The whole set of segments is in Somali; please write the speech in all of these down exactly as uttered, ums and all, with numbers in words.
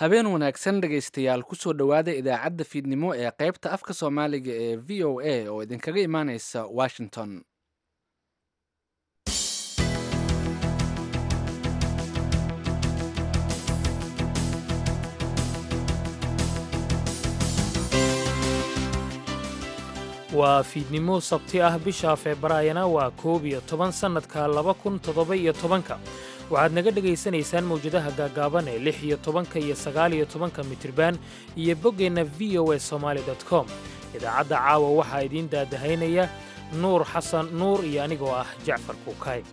habeen wanaagsan dhegaystayaal kusoo dhowaada idaacadda fiidnimo ee qaybta afka soomaaliga ee v o a oo idinkaga imaaneysa washington. waa fiidnimo sabti ah bisha Febraayona waa koob iyo toban sannadka laba kun toddoba iyo tobanka. waxaad naga dhegaysanaysaan mawjadaha gaagaaban ee lix iyo tobanka iyo sagaal iyo tobanka mitirban iyo boggeenna v o a somali dot com. idaacadda caawa waxaa idiin daadahaynaya nuur xasan nuur iyo anigoo ah jacfar kuukay.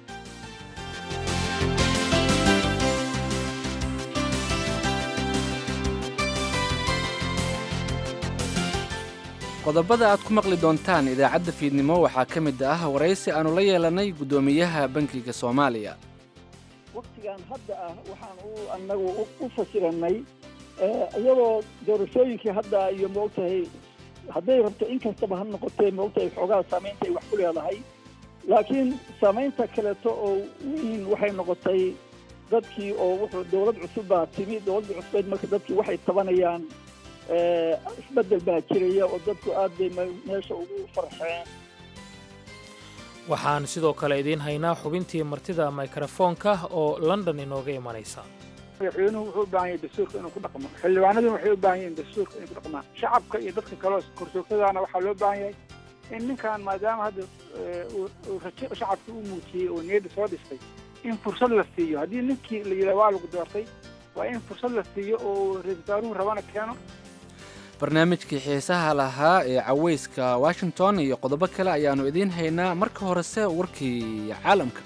qodobada aad ku maqli doontaan idaacadda fiidnimo waxaa ka mid ah waraysi aanu la yeelanay guddoomiyaha bankiga soomaaliya. waqtigan hadda ah waxaan u annagu u fasiranay iyadoo doorashooyinkii hadda iyo moogtahay hadday rabto in kastaba ha noqotee moogtahay xoogaa saamaynta ay wax ku leedahay, laakiin saamaynta kaleeto oo weyn waxay noqotay dadkii oo wuxuu dowlad cusub baa timi. dowladda cusbeed marka dadkii waxay tabanayaan isbeddel baa jiraya oo dadku aad bay meesha ugu farxeen. waxaan sidoo kale idiin haynaa xubintii martida mikrofoonka oo London inooga imanaysa. madaxweynuhu wuxuu u baahan yahay dastuurka inuu ku dhaqmo, xildhibaanaduna waxay u baahan yihiin dastuurka inay ku dhaqmaan, shacabka iyo dadka kaloo korjoogtadaana waxaa loo baahan yahay in ninkan maadaama hadda uu rajo shacabka u muujiyey oo niyadda soo dhistay in fursad la siiyo. haddii ninkii la yidhaha waa lagu doortay waa in fursad la siiyo oo ra-iisul wasaaruhu rabana keeno. barnaamijkii xiisaha lahaa ee cawayska washington iyo qodobo kale ayaannu idiin haynaa. marka horese warkii caalamka.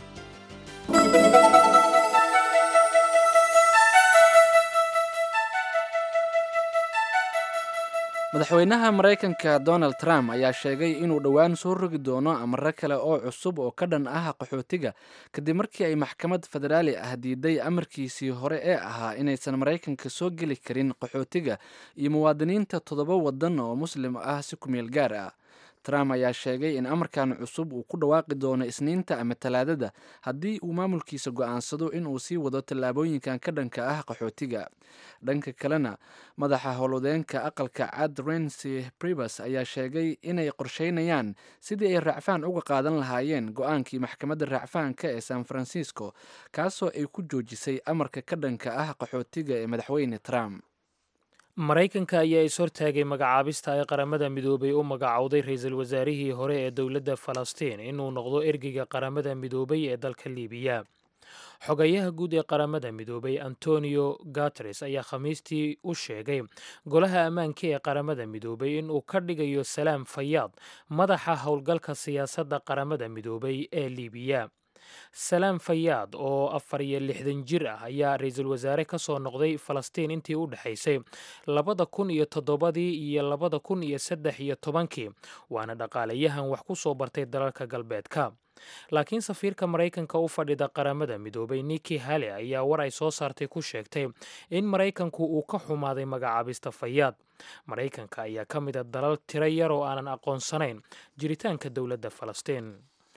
madaxweynaha maraykanka donald trump ayaa sheegay inuu dhowaan soo rogi doono amaro kale oo cusub oo ka dhan ah qaxootiga kadib markii ay maxkamad federaali ah diiday amarkiisii hore ee ahaa inaysan maraykanka soo geli karin qaxootiga iyo muwaadiniinta toddoba waddan oo muslim ah si ku meel gaar ah. trump ayaa sheegay in amarkan cusub uu ku dhawaaqi doono isniinta ama talaadada haddii uu maamulkiisa go'aansado inuu sii wado tallaabooyinkan ka dhanka ah qaxootiga. dhanka kalena madaxa howlwadeenka aqalka cad Reince Priebus ayaa sheegay inay qorsheynayaan sidii ay raacfaan uga qaadan lahaayeen go'aankii maxkamadda raacfaanka ee San Francisco kaasoo ay ku joojisay amarka ka dhanka ah qaxootiga ee madaxweyne Trump. maraykanka ayaa is hortaagay magacaabista ay qaramada midoobay u magacowday ra-iisul wasaarihii hore ee dowladda Falastiin inuu noqdo ergeyga qaramada midoobay ee dalka Liibiya. xogayaha guud ee qaramada midoobay Antonio Guterres ayaa khamiistii u sheegay golaha ammaanka ee qaramada midoobay inuu ka dhigayo Salaam Fayaad madaxa howlgalka siyaasadda qaramada midoobay ee Liibiya. Salaam Fayaad oo afar iyo lixdan jir ah ayaa ra-iisul wasaare ka soo noqday Falastiin intii u dhexaysay labada kun iyo toddobadii iyo labada kun iyo saddex iyo tobankii, waana dhaqaalayahan wax ku soo bartay dalalka galbeedka. laakiin safiirka maraykanka u fadhida qaramada midoobay Nikki Haley ayaa war ay soo saartay ku sheegtay in maraykanku uu ka xumaaday magacaabista Fayaad. maraykanka ayaa ka mid a dalal tiro yar oo aanan aqoonsanayn jiritaanka dowladda Falastiin.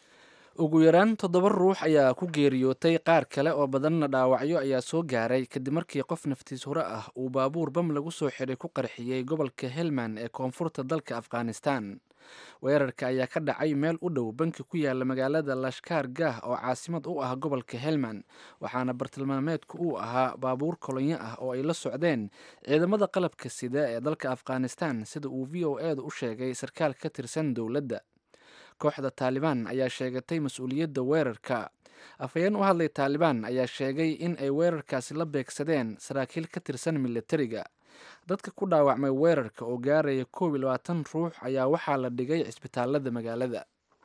ugu yaraan toddoba ruux ayaa ku geeriyootay, qaar kale oo badanna dhaawacyo ayaa soo gaaray kadib markii qof naftiis hore ah uu baabuur bam lagu soo xidhay ku qarxiyey gobolka Helmand ee koonfurta dalka Afghanistan. weerarka ayaa ka dhacay meel u dhow banki ku yaala magaalada Lashkar Gah oo caasimad u ah gobolka Helmand, waxaana bartilmaameedku uu ahaa baabuur kolonyo ah oo ay la socdeen ciidamada qalabka sida ee dalka Afghanistan sida uu v o a-da u sheegay sarkaal ka tirsan dowladda. kooxda Taliban ayaa sheegatay mas-uuliyadda weerarka. afhayeen u hadlay Taliban ayaa sheegay in ay weerarkaasi la beegsadeen saraakiil ka tirsan militariga. dadka ku dhaawacmay weerarka oo gaaraya koob iyo labaatan ruux ayaa waxaa la dhigay cisbitaalada magaalada.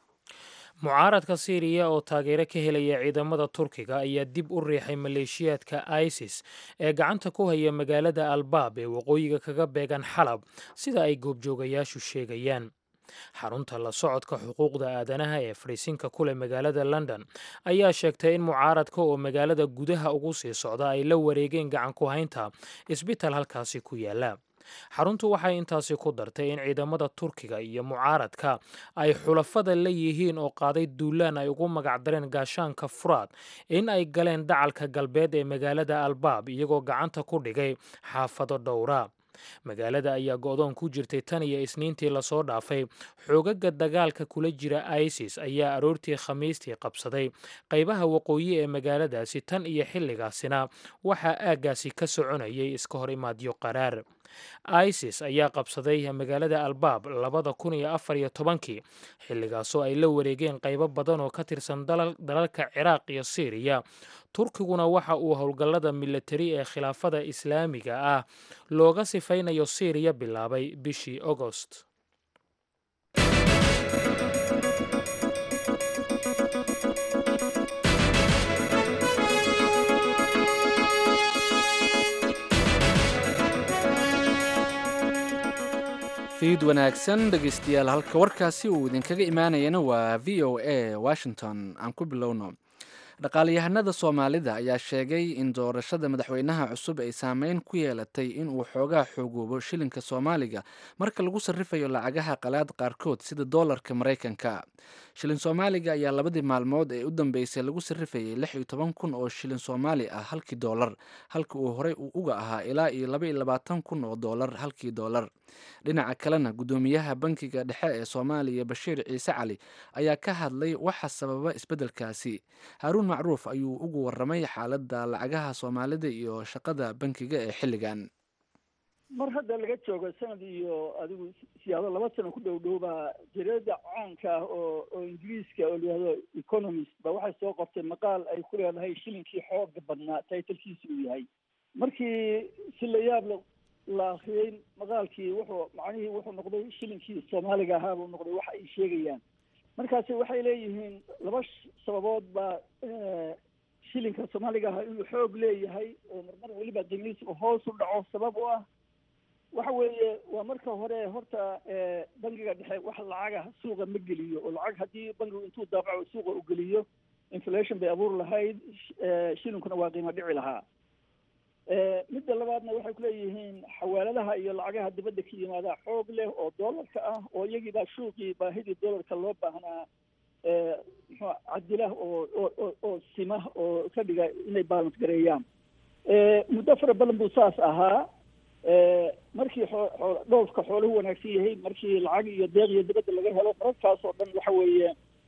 mucaaradka Siiriya oo taageero ka helaya ciidamada Turkiga ayaa dib u riixay maleeshiyaadka ISIS ee gacanta ku haya magaalada Albaab ee waqooyiga kaga beegan Xalab sida ay goobjoogayaashu sheegayaan. xarunta la socodka xuquuqda aadanaha ee fariisinka kule magaalada London ayaa sheegtay in mucaaradka oo magaalada gudaha ugu sii socda ay la wareegeen gacan ku haynta isbitaal halkaasi ku yaala. xaruntu waxay intaasi ku dartay in ciidamada turkiga iyo mucaaradka ay xulafada la yihiin oo qaaday duulaan ay ugu magacdareen gaashaanka furaad in ay galeen dacalka galbeed ee magaalada albaab iyagoo gacanta ku dhigay xaafado dhowra. magaalada ayaa go'doon ku jirtay tan iyo isniintii lasoo dhaafay. xoogaga dagaalka kula jira isis ayaa aroortii khamiistii qabsaday qaybaha waqooyi ee magaaladaasi, tan iyo xilligaasina waxaa aaggaasi ka soconayay iska hor imaadyo qaraar. isis ayaa qabsaday magaalada albaab labada kun iyo afar iyo tobankii, xilligaasoo ay la wareegeen qaybo badan oo ka tirsan dalalka ciraaq iyo siiriya. turkiguna waxa uu howlgallada milatari ee khilaafada islaamiga ah looga sifaynayo siiriya bilaabay bishii ogost. fiid wanaagsan dhegaystayaal, halka warkaasi uu idinkaga imaanayana waa v o a Washington. aan ku bilowno. dhaqaalayahanada Soomaalida ayaa sheegay in doorashada madaxweynaha cusub ay saameyn ku yeelatay in uu xoogaa xoogoobo shilinka Soomaaliga marka lagu sarrifayo lacagaha qalaad qaarkood sida doolarka Mareykanka. shilin Soomaaliga ayaa labadii maalmood ee u dambeysay lagu sarrifayay lix iyo toban kun oo shilin Soomaali ah halkii doolar, halka uu horey uga ahaa ilaa iyo laba iyo labaatan kun oo doolar halkii doolar. dhinaca kalena gudoomiyaha bankiga dhexe ee Soomaaliya Bashiir Ciise Cali ayaa ka hadlay waxa sababa isbedelkaasi. Haruun macruuf ayuu ugu waramay xaaladda lacagaha Soomaalida iyo shaqada bankiga ee xilligan. mar hadda laga joogo sanad iyo adigu siyaado laba sano ku dhow dhow baa jareeda caanka ah oo oo ingiriiska oo layihahdo economist ba waxay soo qortay maqaal ay ku leedahay shilinkii xooga badnaa taytalkiisa uu yahay. markii si la yaab la akhriyey maqaalkii wuxuu macnihii wuxuu noqday shilinkii Soomaaliga ahaa buu noqday waxa ay sheegayaan. markaasi waxay leeyihiin laba sababood baa shilinka Soomaaliga ahaa inuu xoog leeyahay oo marmar weliba qiimihiisa hoos u dhaco sabab u ah. waxa weeye waa marka hore horta bangiga dhexe wax lacaga suuqa ma geliyo, oo lacag haddii bangigu intuu daabaco suuqa u geliyo inflation bay abuur lahayd, shilinkuna waa qiimo dhici lahaa. midda labaadna waxay kuleeyihiin xawaaladaha iyo lacagaha dibadda ka yimaada xoog leh oo doolarka ah, oo iyagii baa suuqii baahidii doolarka loo baahnaa muxuu cadila oo oo oo sima oo ka dhiga inay balance gareeyaan. muddo fara badan buu saas ahaa. markii dhoofka xooluhu wanaagsan yahay, markii lacag iyo deeq iyo dibadda laga helo, mararkaas oo dhan waxa weeye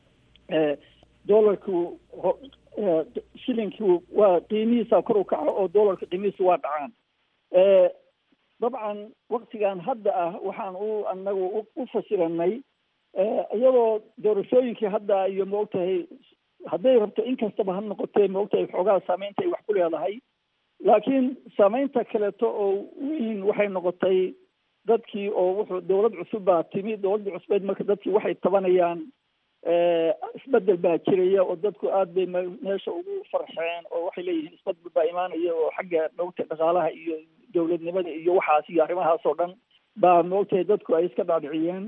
doolarku shilinku waa qiimihiisa kor u kaco oo doolarka qiimihiisa waa dhacaan. dabcan waktigan hadda ah waxaan u anagu u fasiranay iyadoo doorashooyinkii hadda iyo maogtahay hadday rabto in kastaba ha noqotee maogtahay xoogaa saameynta ay wax ku leedahay, laakiin saameynta kaleeto oo weyn waxay noqotay dadkii oo wuxuu dowlad cusub baa timi. dowladda cusbeed marka dadkii waxay tabanayaan isbedel baa jiraya oo dadku aad bay meesha ugu farxeen oo waxay leeyihiin isbedel baa imaanaya oo xagga maogtahay dhaqaalaha iyo dowladnimada iyo waxaas iyo arrimahaas oo dhan baa maogtahay dadku ay iska dhaadhiciyeen.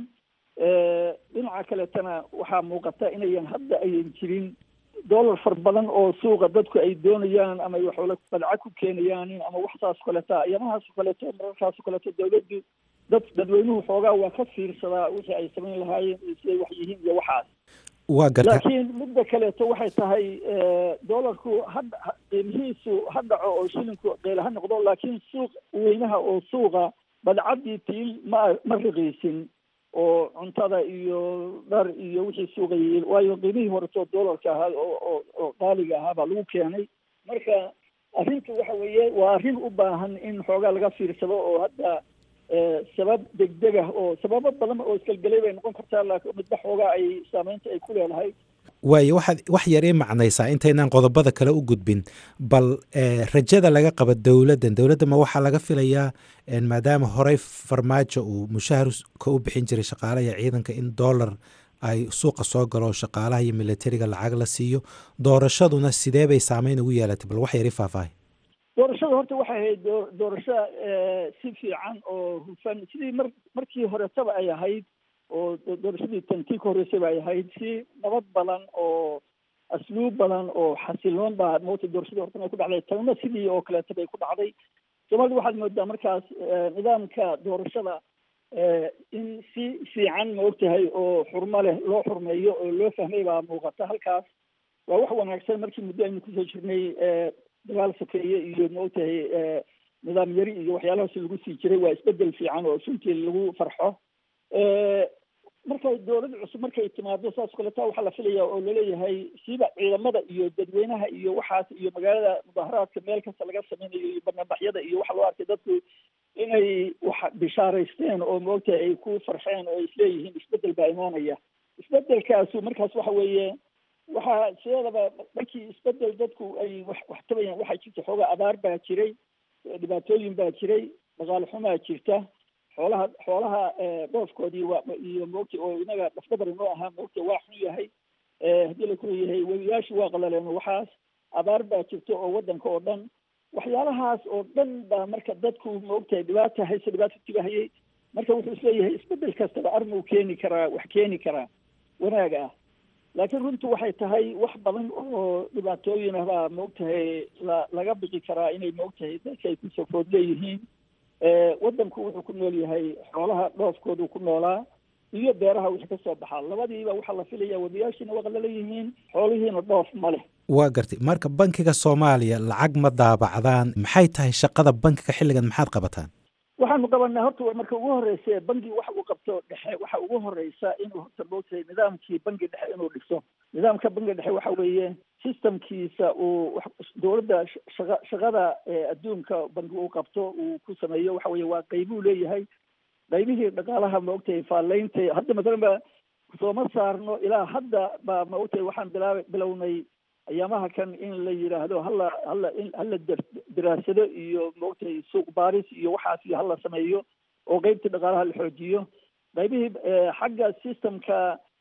dhinaca kaletana waxaa muuqata inayan hadda ayan jirin doolar far badan oo suuqa dadku ay doonayaan ama ay waxoola badca ku keenayaan ama wax saas kaleeta ayamahaas kaleeto mararkaas kaleeto dowladdu dad dadweynuhu xoogaa waa ka fiirsadaa wixii ay samayn lahaayeen iyo siday wax yihiin iyo waxaas. waa garta laakiin midda kaleeto waxay tahay doolarku hadda qiimihiisu ha dhaco oo shilinku qeyl ha noqdo, laakiin suuq weynaha oo suuqa badcadii tiil ma ma riqiisin oo cuntada iyo dhar iyo wixii suuqayay, waayo qiimihii horetoo doolarka ahaa oo oo qaaliga ahaa baa lagu keenay. marka arrintu waxa weeye waa arrin u baahan in xoogaa laga fiirsado oo hadda sabab degdeg ah oo sababo badan oo iskalgelay bay noqon kartaa, laakiin midba xoogaa ay saameynta ay ku leedahay. waayo waxaad wax yar ii macnaysaa intaynaan qodobada kale u gudbin, bal rajada laga qaba dowladdan dowladda ma waxaa laga filayaa maadaama horey farmaajo uu mushaharka u bixin jiray shaqaalaha iyo ciidanka in doolar ay suuqa soo galo shaqaalaha iyo militariga lacag la siiyo, doorashaduna sidee bay saameyn ugu yeelatay? bal wax yar ii faahfaahay. doorashada horta waxay ahayd doorasho si fiican oo hufan sidii mar markii horetaba ay ahayd oo doorashadii tantii ka horreysay bay ahayd si nabad badan oo asluub badan oo xasiloon baa moota doorashadii hortan ay ku dhacday. tanna sidii oo kaleeta bay ku dhacday. soomaalida waxaad moodaa markaas nidaamka doorashada in si fiican ma ogtahay oo xurmo leh loo xurmeeyo oo loo fahmay baa muuqata halkaas waa wax wanaagsan markii muddo aynu kusoo jirnay dagaal sokeeye iyo ma ogtahay nidaam yari iyo waxyaalahaas lagu sii jiray waa isbedel fiican oo suntii lagu farxo markay dowladda cusub markay timaado saas kaleta waxaa la filaya oo laleeyahay siiba ciidamada iyo dadweynaha iyo waxaas iyo magaalada mudaharaadka meel kasta laga sameynayo iyo banaanbaxyada iyo waxaa loo arkay dadku inay wax bishaaraysteen oo maogtahay ay ku farxeen oo isleeyihiin isbedel baa imaanaya isbedelkaasu markaas waxa weeye waxaa sideedaba markii isbedel dadku ay wax wax tabayaan waxaa jirta xoogaa abaar baa jiray dhibaatooyin baa jiray dhaqaale xumaa jirta xoolaha xoolaha dhoofkoodii waa iyo moogta oo inaga dhafdabar inoo ahaa moogta waa xun yahay haddii la kuleeyahay webiyaashu waa qalaleen waxaas abaar baa jirta oo waddanka oo dhan waxyaalahaas oo dhan baa marka dadku moogtahay dhibaata hayse dhibaata tibahayay marka wuxuu isleeyahay isbedel kastaba armuu keeni karaa wax keeni karaa wanaag ah laakiin runtu waxay tahay wax badan oo dhibaatooyin ah baa moogtahay la laga bixi karaa inay moogtahay dadka ay kusoo food leeyihiin waddanku wuxuu ku nool yahay xoolaha dhoofkoodu ku noolaa iyo beeraha wixii ka soo baxaa labadiiba waxaa la filaya wadayaashiina waa qalala yihiin xoolihiina dhoof ma leh waa gartay marka bankiga soomaaliya lacag ma daabacdaan maxay tahay shaqada bankiga xilligan maxaad qabataan waxaanu qabanaa horta marka ugu horeysa bangi waxa uu qabto dhexe waxa ugu horeysa inuu horta moogtahay nidaamkii bangi dhexe inuu dhiso nidaamka bangi dhexe waxa weeye systemkiisa uu dowladda shaqa shaqada adduunka bangi uu qabto uu ku sameeyo waxa weeye waa qaybuu leeyahay qaybihii dhaqaalaha maogtahay faalaynta hadda masalan ba sooma saarno ilaa hadda baa maogtahay waxaan bilaab bilownay ayaamaha kan in la yidhaahdo hala hala in hala daraasado iyo maogtahay suuq baaris iyo waxaas iyo hala sameeyo oo qeybtii dhaqaalaha la xoojiyo qaybihii xagga systemka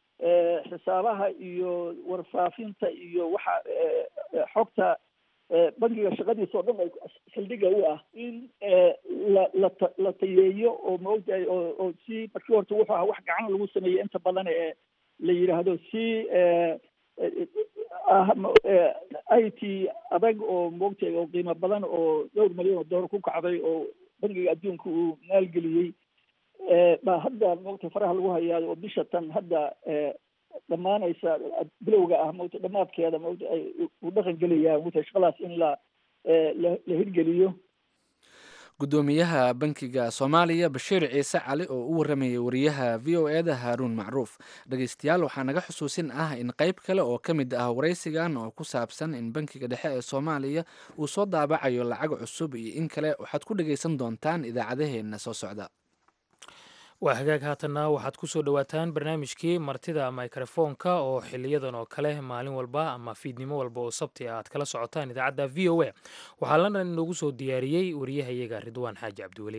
xisaabaha iyo warfaafinta iyo waxa xogta bankiga shaqadiisa oo dhan ay xildhiga u ah in la la la tayeeyo oo maogtahay oo oo si markii horta wuxuu ahaa wax gacan lagu sameeyo inta badan ee la yidhaahdo si i t adag oo moogtahay oo qiimo badan oo dhowr milyan oo dollar ku kacday oo bankiga adduunka uu maalgeliyey baa hadda moogtahay faraha lagu hayaa oo bisha tan hadda dhammaanaysa bilowga ah moogta dhammaadkeeda moogta ay u dhaqan gelayaa moogtahay shaqadaas in la la la hirgeliyo gudoomiyaha bankiga soomaaliya bashiir ciise cali oo u waramayay wariyaha v o eda haaruun macruuf dhegeystayaal waxaa naga xusuusin ah in qayb kale oo ka mid ah waraysigan oo ku saabsan in bankiga dhexe ee soomaaliya uu soo daabacayo lacag cusub iyo in kale waxaad ku dhegeysan doontaan idaacadaheenna soo socda waa hagaag haatanna waxaad ku soo dhowaataan barnaamijkii martida mikrofoonka oo xiliyadan oo kale maalin walba ama fiidnimo walba oo sabti ah aad kala socotaan idaacadda v o a waxaa lana inoogu soo diyaariyey wariyahayaga ridwaan xaaji cabdiweli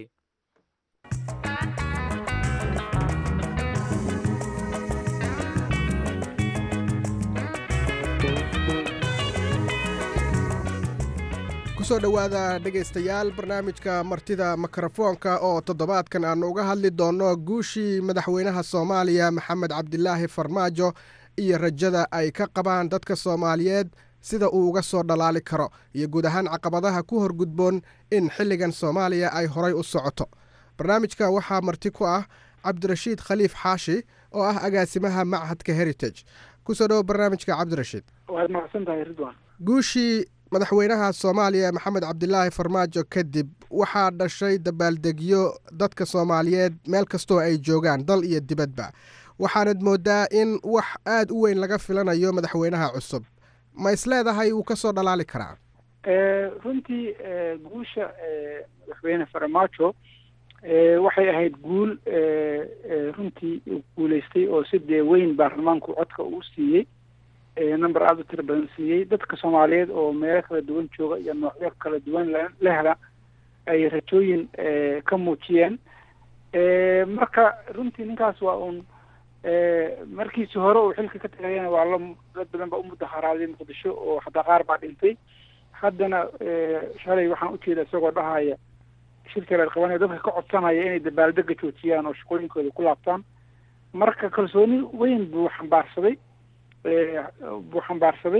kusoo dhowaada dhegaystayaal barnaamijka martida mikrofoonka oo toddobaadkan aanu uga hadli doonno guushii madaxweynaha soomaaliya maxamed cabdilaahi farmaajo iyo rajada ay ka qabaan dadka soomaaliyeed sida uu uga soo dhalaali karo iyo guud ahaan caqabadaha ku horgudboon in xilligan soomaaliya ay horay u socoto barnaamijka waxaa marti ku ah cabdirashiid khaliif xaashi oo ah agaasimaha machadka heritage kusoo dhowo barnaamijka cabdirashiid waad mahadsan tahay ridwan guushii madaxweynaha soomaaliya maxamed cabdilaahi farmaajo kadib waxaa dhashay dabaaldegyo dadka soomaaliyeed meel kastoo ay joogaan dal iyo dibadba waxaanad moodaa in wax aad u weyn laga filanayo madaxweynaha cusub ma isleedahay wuu ka soo dhalaali karaa runtii guusha madaxweyne farmaajo waxay ahayd guul runtii guulaystay oo si dee weyn baarlamaanku codka uu siiyey number aada u tiro badan siiyey dadka soomaaliyeed oo meelo kala duwan jooga iyo noocyo kala duwan la hela ay rajooyin ka muujiyeen marka runtii ninkaas waa uun markiisi hore uu xilka ka tagayana waa la dad badan baa u mudaharaaday muqdisho oo hataa qaar baa dhintay haddana shalay waxaan ujeeda isagoo dhahaya shirka la qabanaya dadka ka codsanaya inay dabaaldega joojiyaan oo shaqooyinkooda ku laabtaan marka kalsooni weyn buu xambaarsaday buu xambaarsaday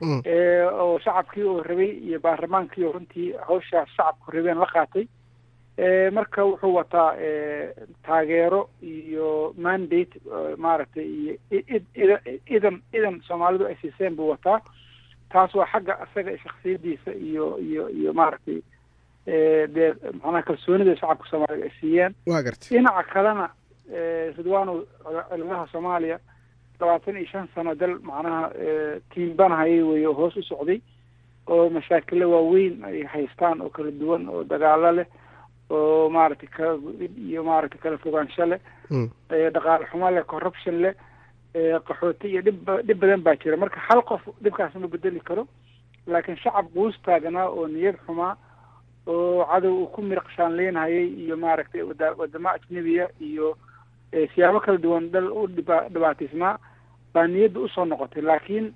oo shacabkii oo rabay iyo baarlamaankii oo runtii hawshaas shacabku rabeen la qaatay marka wuxuu wataa taageero iyo mandate maaragtay iyo idan idan soomaalidu ay siiseen buu wataa taas waa xagga asaga shakhsiyadiisa iyo iyo iyo maaragtay dee macnaha kalsoonida shacabka soomaaliga ay siiyeen dhinaca kalena ridwaanu ciladaha soomaaliya labaatan iyo shan sano dal macnaha tiimbanahayay wey oo hoos u socday oo mashaakilo waaweyn ay haystaan oo kala duwan oo dagaalo leh oo maaragtay kala iyo maaragtay kala fogaansho leh dhaqaale xumo leh corruption leh qaxooti iyo dhib dhib badan baa jira marka hal qof dhibkaas ma bedeli karo laakiin shacab quus taaganaa oo niyad xumaa oo cadow uu ku miraqshaan leenhayay iyo maaragtay wadamo ajnabiya iyo siyaabo kala duwan dal u dhibaataysnaa baa niyadda usoo noqotay laakiin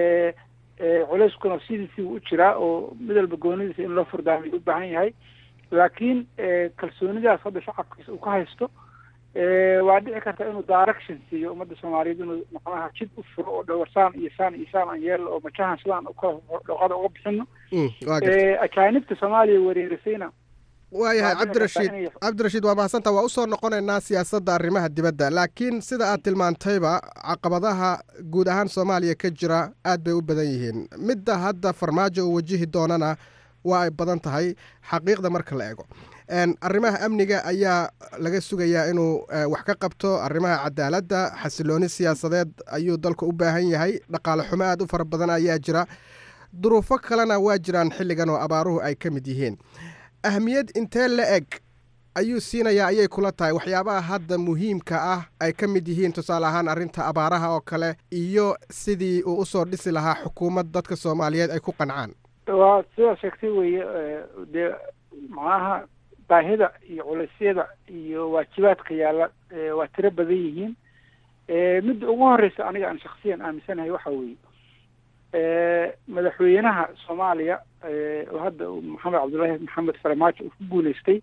culeyskuna sidiisii u jiraa oo mid walba goonidiisa in loo furdaamiyo u baahan yahay laakiin kalsoonidaas hadda shacabkiisa uu ka haysto waa dhici karta inuu direction siiyo ummadda soomaaliyeed inuu macnaha jid u furo oo dhawarsaan iyo saan iyo saan aan yeelno oo majahan sidaan dhooqada uga bixino ajaanibta soomaaliya wareerisayna waayahay cabdirashiid cabdirashiid waa mahadsantaa waa usoo noqonaynaa siyaasadda arrimaha dibadda laakiin sida aad tilmaantayba caqabadaha guud ahaan soomaaliya ka jira aad bay u badan yihiin midda hadda farmaajo uu wajihi doonana waa ay badan tahay xaqiiqda marka la eego arrimaha amniga ayaa laga sugayaa inuu wax ka qabto arrimaha cadaaladda xasilooni siyaasadeed ayuu dalka u baahan yahay dhaqaale xumo aad u fara badan ayaa jira duruufo kalena waa jiraan xilligan oo abaaruhu ay ka mid yihiin ahmiyad intee la eg ayuu siinayaa ayay kula tahay waxyaabaha hadda muhiimka ah ay ka mid yihiin tusaale ahaan arrinta abaaraha oo kale iyo sidii uu usoo dhisi lahaa xukuumad dadka soomaaliyeed ay ku qancaan waa sidaa sheegtay weeye dee macnaha baahida iyo culeysyada iyo waajibaadka yaalla waa tiro badan yihiin midda ugu horeysa aniga aan shaksiyan aaminsanahay waxa weeye madaxweynaha soomaaliya oo hadda maxamed cabdullaahi maxamed farmaajo uu ku guuleystay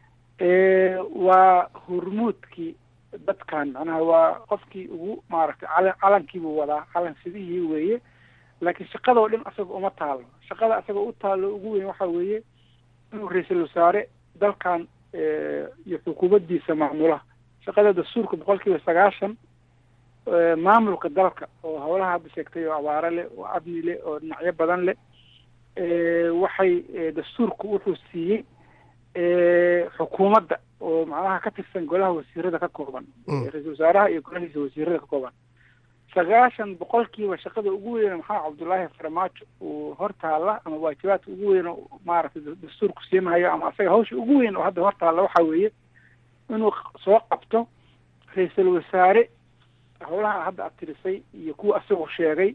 waa hormuudkii dadkan macnaha waa qofkii ugu maaragtay calan calankiibuu wadaa calan sidihii weeye laakiin shaqada oo dhan asaga uma taalo shaqada asaga u taalo ugu weyn waxa weeye inuu ra-iisul wasaare dalkan iyo xukuumaddiisa maamula shaqada dastuurka boqol kiiba sagaashan maamulka dalka oo howlaha hadda sheegtay oo abaaro leh oo amni leh oo dhinacyo badan leh waxay dastuurku wuxuu siiyey xukuumadda oo macnaha ka tirsan golaha wasiirada ka kooban ra-iisul wasaaraha iyo golahiisa wasiirada ka kooban sagaashan boqolkiiba shaqada ugu weyn maxamed cabdullaahi farmaajo uu hortaalla ama waajibaadka ugu weyn oo maaragtay dastuurku siimahayo ama asaga hawsha ugu weyn oo hadda hortaalla waxa weeye inuu soo qabto ra-iisul wasaare howlaha hadda ad tirisay iyo kuwa asagoo sheegay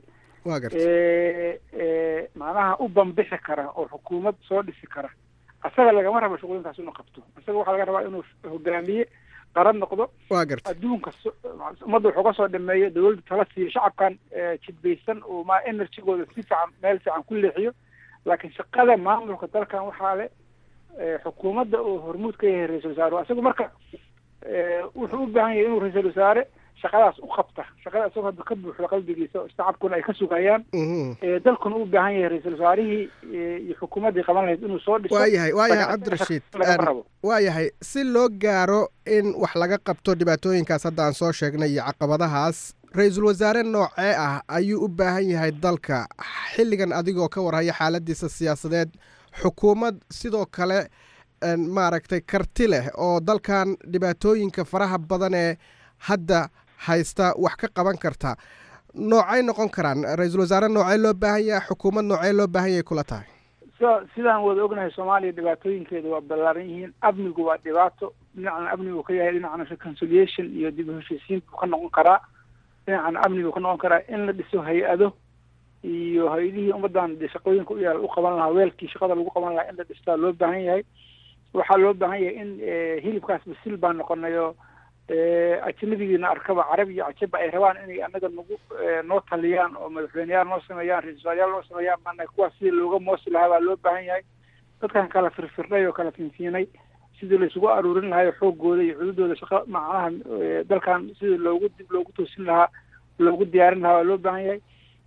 macnaha u bambixi kara oo xukuumad soo dhisi kara asaga lagama rabo shuqulintaas inuu qabto asaga waxaa laga rabaa inuu hogaamiye qaran noqdo adduunka ummadda wuxuu ka soo dhameeyo dawladda tala siiyo shacabkan jidbaysan oo ma energygooda si fiican meel fiican ku leexiyo laakiin shaqada maamulka dalkan waxaa le xukuumadda oo hormuud ka yahay ra-iisul wasaare asaga marka wuxuu u baahan yahay inuu ra-iisul wasaare shaqadaas u qabta shaqada isagoo hadda ka buuxda qalbigiisa shacabkuna ay ka sugayaan dalkuna u baahan yahay ra-iisul wasaarihii iyo xukuumaddii qaban lahayd inuu soo dhiso waayahay waayahay cabdirashiid waayahay si loo gaaro in wax laga qabto dhibaatooyinkaas hadda aan soo sheegnay iyo caqabadahaas ra-iisul wasaare noocee ah ayuu u baahan yahay dalka xilligan adigoo ka warhaya xaaladiisa siyaasadeed xukuumad sidoo kale maaragtay karti leh oo dalkan dhibaatooyinka faraha badan ee hadda haysta wax ka qaban karta noocay noqon karaan ra-iisul wasaare noocee loo baahan yahay xukuumad noocee loo baahan yahay kula tahay sida sidaan wada ognahay soomaaliya dhibaatooyinkeeda waa ballaaran yihiin amnigu waa dhibaato dhinacna amnigu ka yahay dhinacna reconciliation iyo dib u heshiisiin buu ka noqon karaa dhinacna amnigu ka noqon karaa in la dhiso hay-ado iyo hay-adihii ummaddan de shaqooyinka u yaal u qaban lahaa weelkii shaqada lagu qaban lahaa in la dhistaa loo baahan yahay waxaa loo baahan yahay in hilibkaas basil baan noqonayo ajnabigiina arkaba carab iyo cajaba ay rabaan inay anaga nagu noo taliyaan oo madaxweyneyaal noo sameeyaan ra-isul wasaarayaal noo sameeyaan baana kuwaas sidii looga moosi lahaa baa loo baahan yahay dadkan kala firfirnay oo kala finfiinay sidii laisugu aruurin lahaa xoogooda iyo cududooda shaqa macnaha dalkan sidii loogu dib loogu toosin lahaa loogu diyaarin lahaa waa loo baahan yahay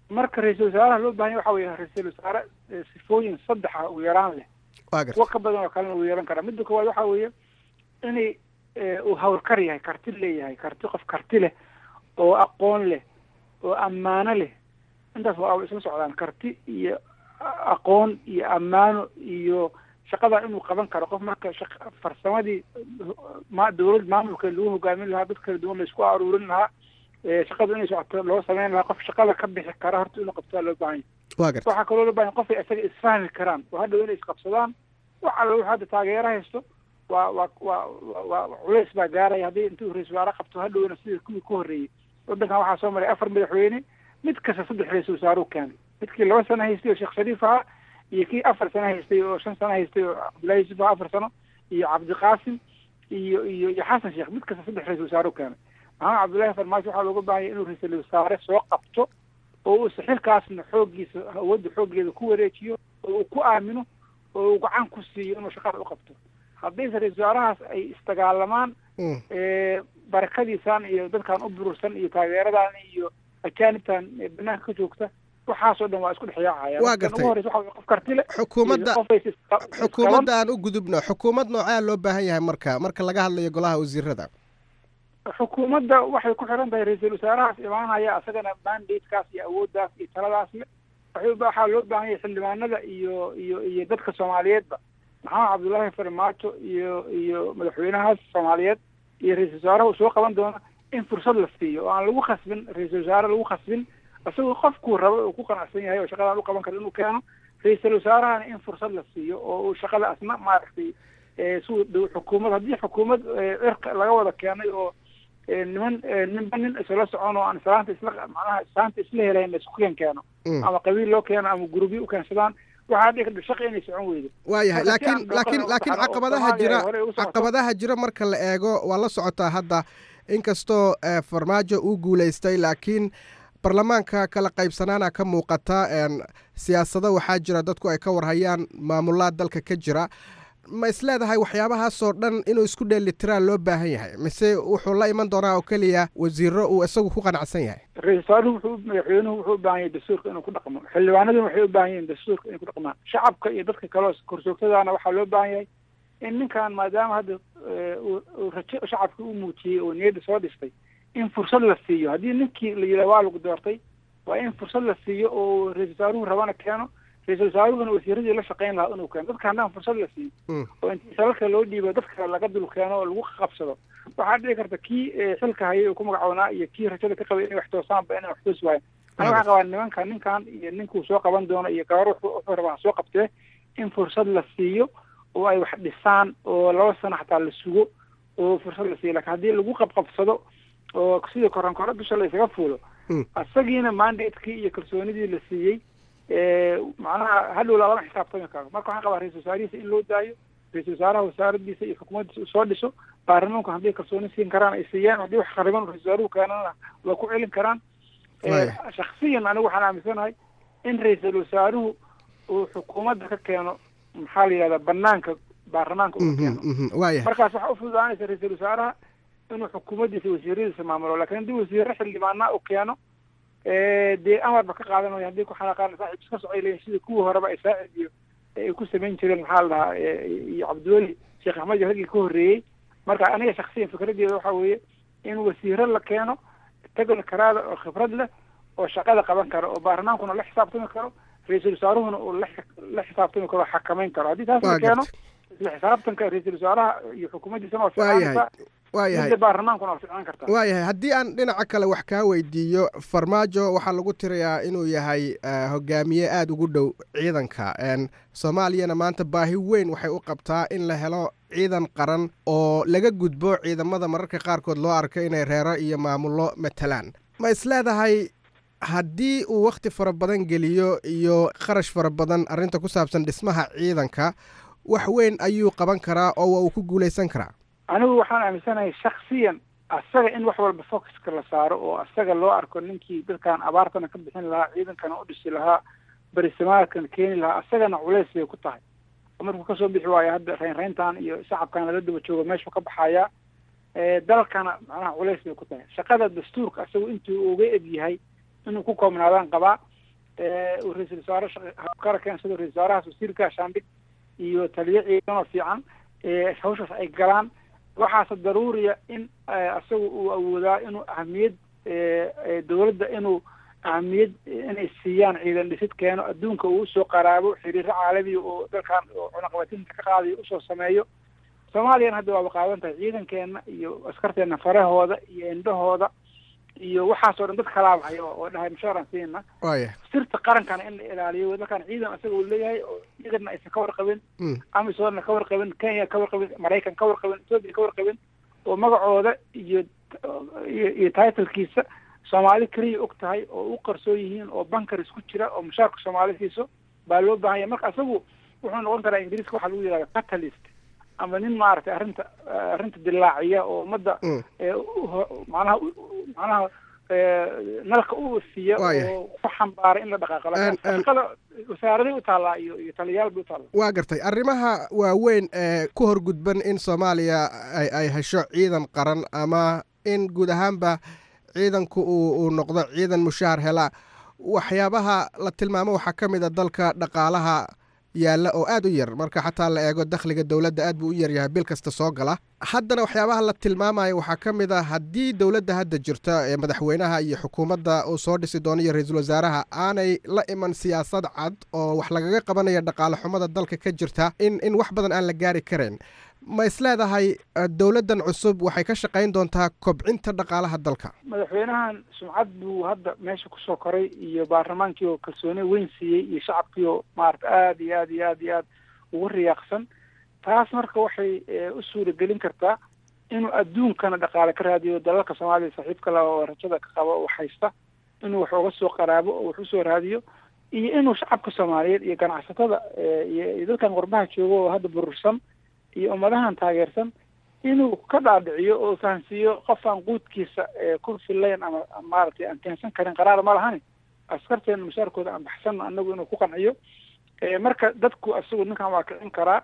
marka ra-iisul wasaaraha loo baahan yahay waxa weeye ra-iisul wasaare sifooyin saddexa ugu yaraan leh kuwa ka badan oo kalena uu yeelan karaa. midda koowaad waxa weeye inay uu hawlkar yahay, karti leeyahay, karti qof karti leh oo aqoon leh oo ammaano leh. intaas waa isla socdaan, karti iyo aqoon iyo ammaano iyo shaqada inuu qaban karo qof. marka farsamadii ma dawlad maamulka lagu hogaamin lahaa, dad kala duwan la isku aruurin lahaa, shaqada inay socoto loo sameyn lahaa, qof shaqada ka bixi kara horta inuu qabtaa loo baahan yahay. waxaa kaloo loo baahan qof ay isaga isfahmi karaan oo hadhow inay isqabsadaan. wax alla wuxuu hadda taageero haysto waa waa waa waa culays baa gaaraya haddii intuu ra-iisul wasaare qabto hadhowna sidii kuwii ku horreeyey. waddankan waxaa soo maray afar madaxweyne, mid kasta saddex ra-iisul wasaare u keenay. midkii laba sano haystay oo sheekh shariif ahaa, iyo kii afar sano haystay oo shan sano haystay oo cabdullahi yuusuf ahaa afar sano, iyo cabdiqaasim iyo iyo iyo xasan sheekh. mid kasta saddex ra-iisul wasaare u keenay. maxamed cabdullaahi farmaajo waxaa looga baahanya inuu ra-iisul wasaare soo qabto oo uu saxilkaasna xooggiisa awoodda xooggeeda ku wareejiyo oo uu ku aamino oo uu gacan ku siiyo inuu shaqada u qabto. haddayse ra-iisul wasaarahaas ay isdagaalamaan barakadiisaan iyo dadkan u burursan iyo taageeradan iyo ajaanibtan banaanka ka joogta waxaasoo dhan waa isku dhexyaacaya. waa gartay qof kartile xukuumadda xukuumadda aan u gudubno, xukuumad noocaa loo baahan yahay marka marka laga hadlayo golaha wasiirada? xukuumadda waxay ku xiran tahay ra-iisul wasaarahaas imaanaya asagana mandatekaas iyo awooddaas iyo taladaas le. waxaa loo baahan yahay xildhibaanada iyo iyo iyo dadka soomaaliyeedba, maxamed cabdullaahi farmaajo iyo iyo madaxweynahaas soomaaliyeed iyo ra-iisul wasaaraha uu soo qaban doono in fursad la siiyo oo aan lagu khasbin ra-iisul wasaare lagu khasbin. isagoo qofkuu rabo uu ku qanacsan yahay oo shaqadaan u qaban karo inuu keeno. ra-iisul wasaarahana in fursad la siiyo oo uu shaqada asna maaragtay su xukuumad haddii xukuumad cirka laga wada keenay oo niman ninba nin isla socon oo aan salaanta isla macnaha salaanta isla helayn laisku keen keeno ama qabiil loo keeno ama gurubyo u keensadaan waxaa dhici karta shaqa inay socon weydo. waayahay laakiin laakiin laakiin caqabadaha jira caqabadaha jira marka la eego waa la socotaa hadda inkastoo farmaajo uu guulaystay laakiin baarlamaanka kala qaybsanaana ka muuqata. siyaasado waxaa jira dadku ay ka warhayaan maamulaad dalka ka jira. ma isleedahay waxyaabahaasoo dhan inuu isku dheelitiraan loo baahan yahay mise wuxuu la iman doonaa oo keliya wasiiro uu isagu ku qanacsan yahay? ra-iisul wasaaruhu wuxuu madaxweynuhu wuxuu u baahan yahay dastuurka inuu ku dhaqmo, xildhibaanaduna waxay u baahan yihiin dastuurka inay ku dhaqmaan, shacabka iyo dadka kaleo korjoogtadaana waxaa loo baahan yahay in ninkan maadaama hadda uu rajo shacabka u muujiyey oo niyadda soo dhistay in fursad la siiyo. haddii ninkii la yidhaha waa lagu doortay waa in fursad la siiyo oo ra-iisul wasaaruhu rabana keeno, ra-iisul wasaaruhuna wasiiradii la shaqayn lahaa inuu keeno. dadka haddaan fursad la siiyo oo intii salalka loo dhiibo dadka laga dul keeno oo lagu qabsado waxaa dhici karta kii xilka hayay oo ku magacoonaa iyo kii rajada ka qabay inay wax toosaanba inay wax toos waayan. ana waxaan qabaa nimanka ninkan iyo ninkuu soo qaban doono iyo gabar wuxuu rabaa soo qabtee in fursad la siiyo oo ay wax dhisaan oo laba sano xataa la sugo oo fursad la siiyo. laakiin haddii lagu qabqabsado oo sidii koran kore dusha la isaga fuulo asagiina mandatekii iyo kalsoonidii la siiyey macnaha hadhow lalama xisaabtami karo. marka waxaan qabaa ra-iisul wasaarihiisa in loo daayo, ra-iisul wasaaraha wasaaradiisa iyo xukuumaddiisa usoo dhiso, baarlamaanku hadday kalsooni siin karaan ay siiyaan, haddii wax khariban ra-isul wasaaruhu keenana waa ku celin karaan. shaksiyan anigu waxaan aaminsanahay in ra-iisul wasaaruhu uu xukuumadda ka keeno maxaa la yidhahdaa banaanka baarlamaanka uu keeno. markaas waxaa ufududaanaysa ra-iisul wasaaraha inuu xukuumaddiisa wasiiradiisa maamulo. lakin haddii wasiire xildhibaanaa uu keeno dee amarba ka qaadan waaya haddii ku xanaaqaan saaxiib iska socay leeyihin sidii kuwii horeba ay saacid iyo ay ku samayn jireen maxaa la dhahaa iyo cabdiweli sheekh axmed raggii ka horreeyey. marka aniga shaksiyan fikradeeda waxa weeye in wasiiro la keeno tagal karaada oo khibrad leh oo shaqada qaban karo oo baarlamaankuna la xisaabtami karo, ra-iisul wasaaruhuna uu la xisaabtami karo oo xakamayn karo. haddii taas la keeno isla xisaabtanka ra-iisul wasaaraha iyo xukuumaddiisana waa fiicanaysaa waayahay baarlamaankuna waa fiican kartaa. waayahay haddii aan dhinaca kale wax kaa weydiiyo, farmaajo waxaa lagu tirayaa inuu yahay hogaamiye aada ugu dhow ciidanka. soomaaliyana maanta baahi weyn waxay u qabtaa in la helo ciidan qaran oo laga gudbo ciidamada mararka qaarkood loo arko inay reero iyo maamullo matalaan. ma isleedahay haddii uu wakhti fara badan geliyo iyo kharash fara badan arrinta ku saabsan dhismaha ciidanka wax weyn ayuu qaban karaa oo waa uu ku guulaysan karaa? anigu waxaan aaminsanahay shaksiyan asaga in wax walba focuska la saaro oo asaga loo arko ninkii dadkan abaartana ka bixin lahaa, ciidankana u dhisi lahaa, berisamaalkana keeni lahaa, asagana culays bay ku tahay. markuu kasoo bixi waayo hadda reynreyntan iyo shacabkan lala daba joogo meeshuu ka baxayaa dalkana macnaha culays bay ku tahay. shaqada dastuurka asagu intuu uga eg yahay inuu ku koobnaadaan qabaa. uu ra-iisul wasaare habkara keensado ra-isul wasaarahaas wasiirka shaandhig iyo taliye ciidanoo fiican hawshaas ay galaan waxaase daruuriya in isaga uu awoodaa inuu ahamiyad dowladda inuu ahamiyad inay siiyaan ciidan dhisid keeno adduunka uu usoo qaraabo xiriiro caalamiya oo dalkan cunaqabatinta ka qaadayo usoo sameeyo soomaaliyana hadda waaba qaadan tahay ciidankeena iyo askarteena farahooda iyo indhahooda iyo waxaasoo dhan dad kalaabhayo oo dhahay mushaaraan siina sirta qarankana in la ilaaliyo dalkan ciidan isaga uu leeyahay oo ciidanna aysan ka warqabin amisoomna ka warqabin kenya ka warqabin maraykan ka warqabin ethoopia ka warqabin oo magacooda iyo iyo titlkiisa soomaali keliya og tahay oo u qarsoon yihiin oo bankar isku jira oo mushaarka soomaali siiso baa loo baahan yahay marka isagu wuxuu noqon karaa ingiriiska waxaa lagu yidhahda catalyst ama nin maaragtay arrinta arrinta dilaaciya oo ummadda macnaha macnaha nalka u siiya oo ku xambaara in la dhaqaaqo shaqada wasaaraday u taallaa iyo iyo taliyayaal bay u taallaa waa gartay arrimaha waaweyn ee ku horgudban in soomaaliya ay ay hesho ciidan qaran ama in guud ahaanba ciidanku uu uu noqdo ciidan mushaar hela waxyaabaha la tilmaamo waxaa ka mid a dalka dhaqaalaha yaalla oo aad u yar marka xataa la eego dakhliga dowladda aad buu u yaryahay bil kasta soo gala haddana waxyaabaha la tilmaamaya waxaa ka mid a haddii dowladda hadda jirta ee madaxweynaha iyo xukuumadda uu soo dhisi doono iyo ra-iisul wasaaraha aanay la iman siyaasad cad oo wax lagaga qabanayo dhaqaale xumada dalka ka jirta in in wax badan aan la gaari karayn ma is leedahay dowladdan cusub waxay ka shaqayn doontaa kobcinta dhaqaalaha dalka madaxweynahan sumcad buu hadda meesha kusoo koray iyo baarlamaankii oo kalsooni weyn siiyey iyo shacabkii oo maarata aada iyo aad iyo aad iyo aad ugu riyaaqsan taas marka waxay u suuragelin kartaa inuu adduunkana dhaqaale ka raadiyo dalalka soomaaliya saaxiibka la oo rajada ka qaba oo haysta inuu wax uga soo qaraabo oo wax usoo raadiyo iyo inuu shacabka soomaaliyeed iyo ganacsatada iyo dadkan qurbaha joogo oo hadda burursan iyo ummadahan taageersan inuu ka dhaadhiciyo oo fahansiiyo qofaan quudkiisa ku filayn ama maaragtay aan keensan karin qaraar ma lahani askarteena mushaarkooda aan baxsanno anagu inuu ku qanciyo marka dadku isagu ninkan waa kicin karaa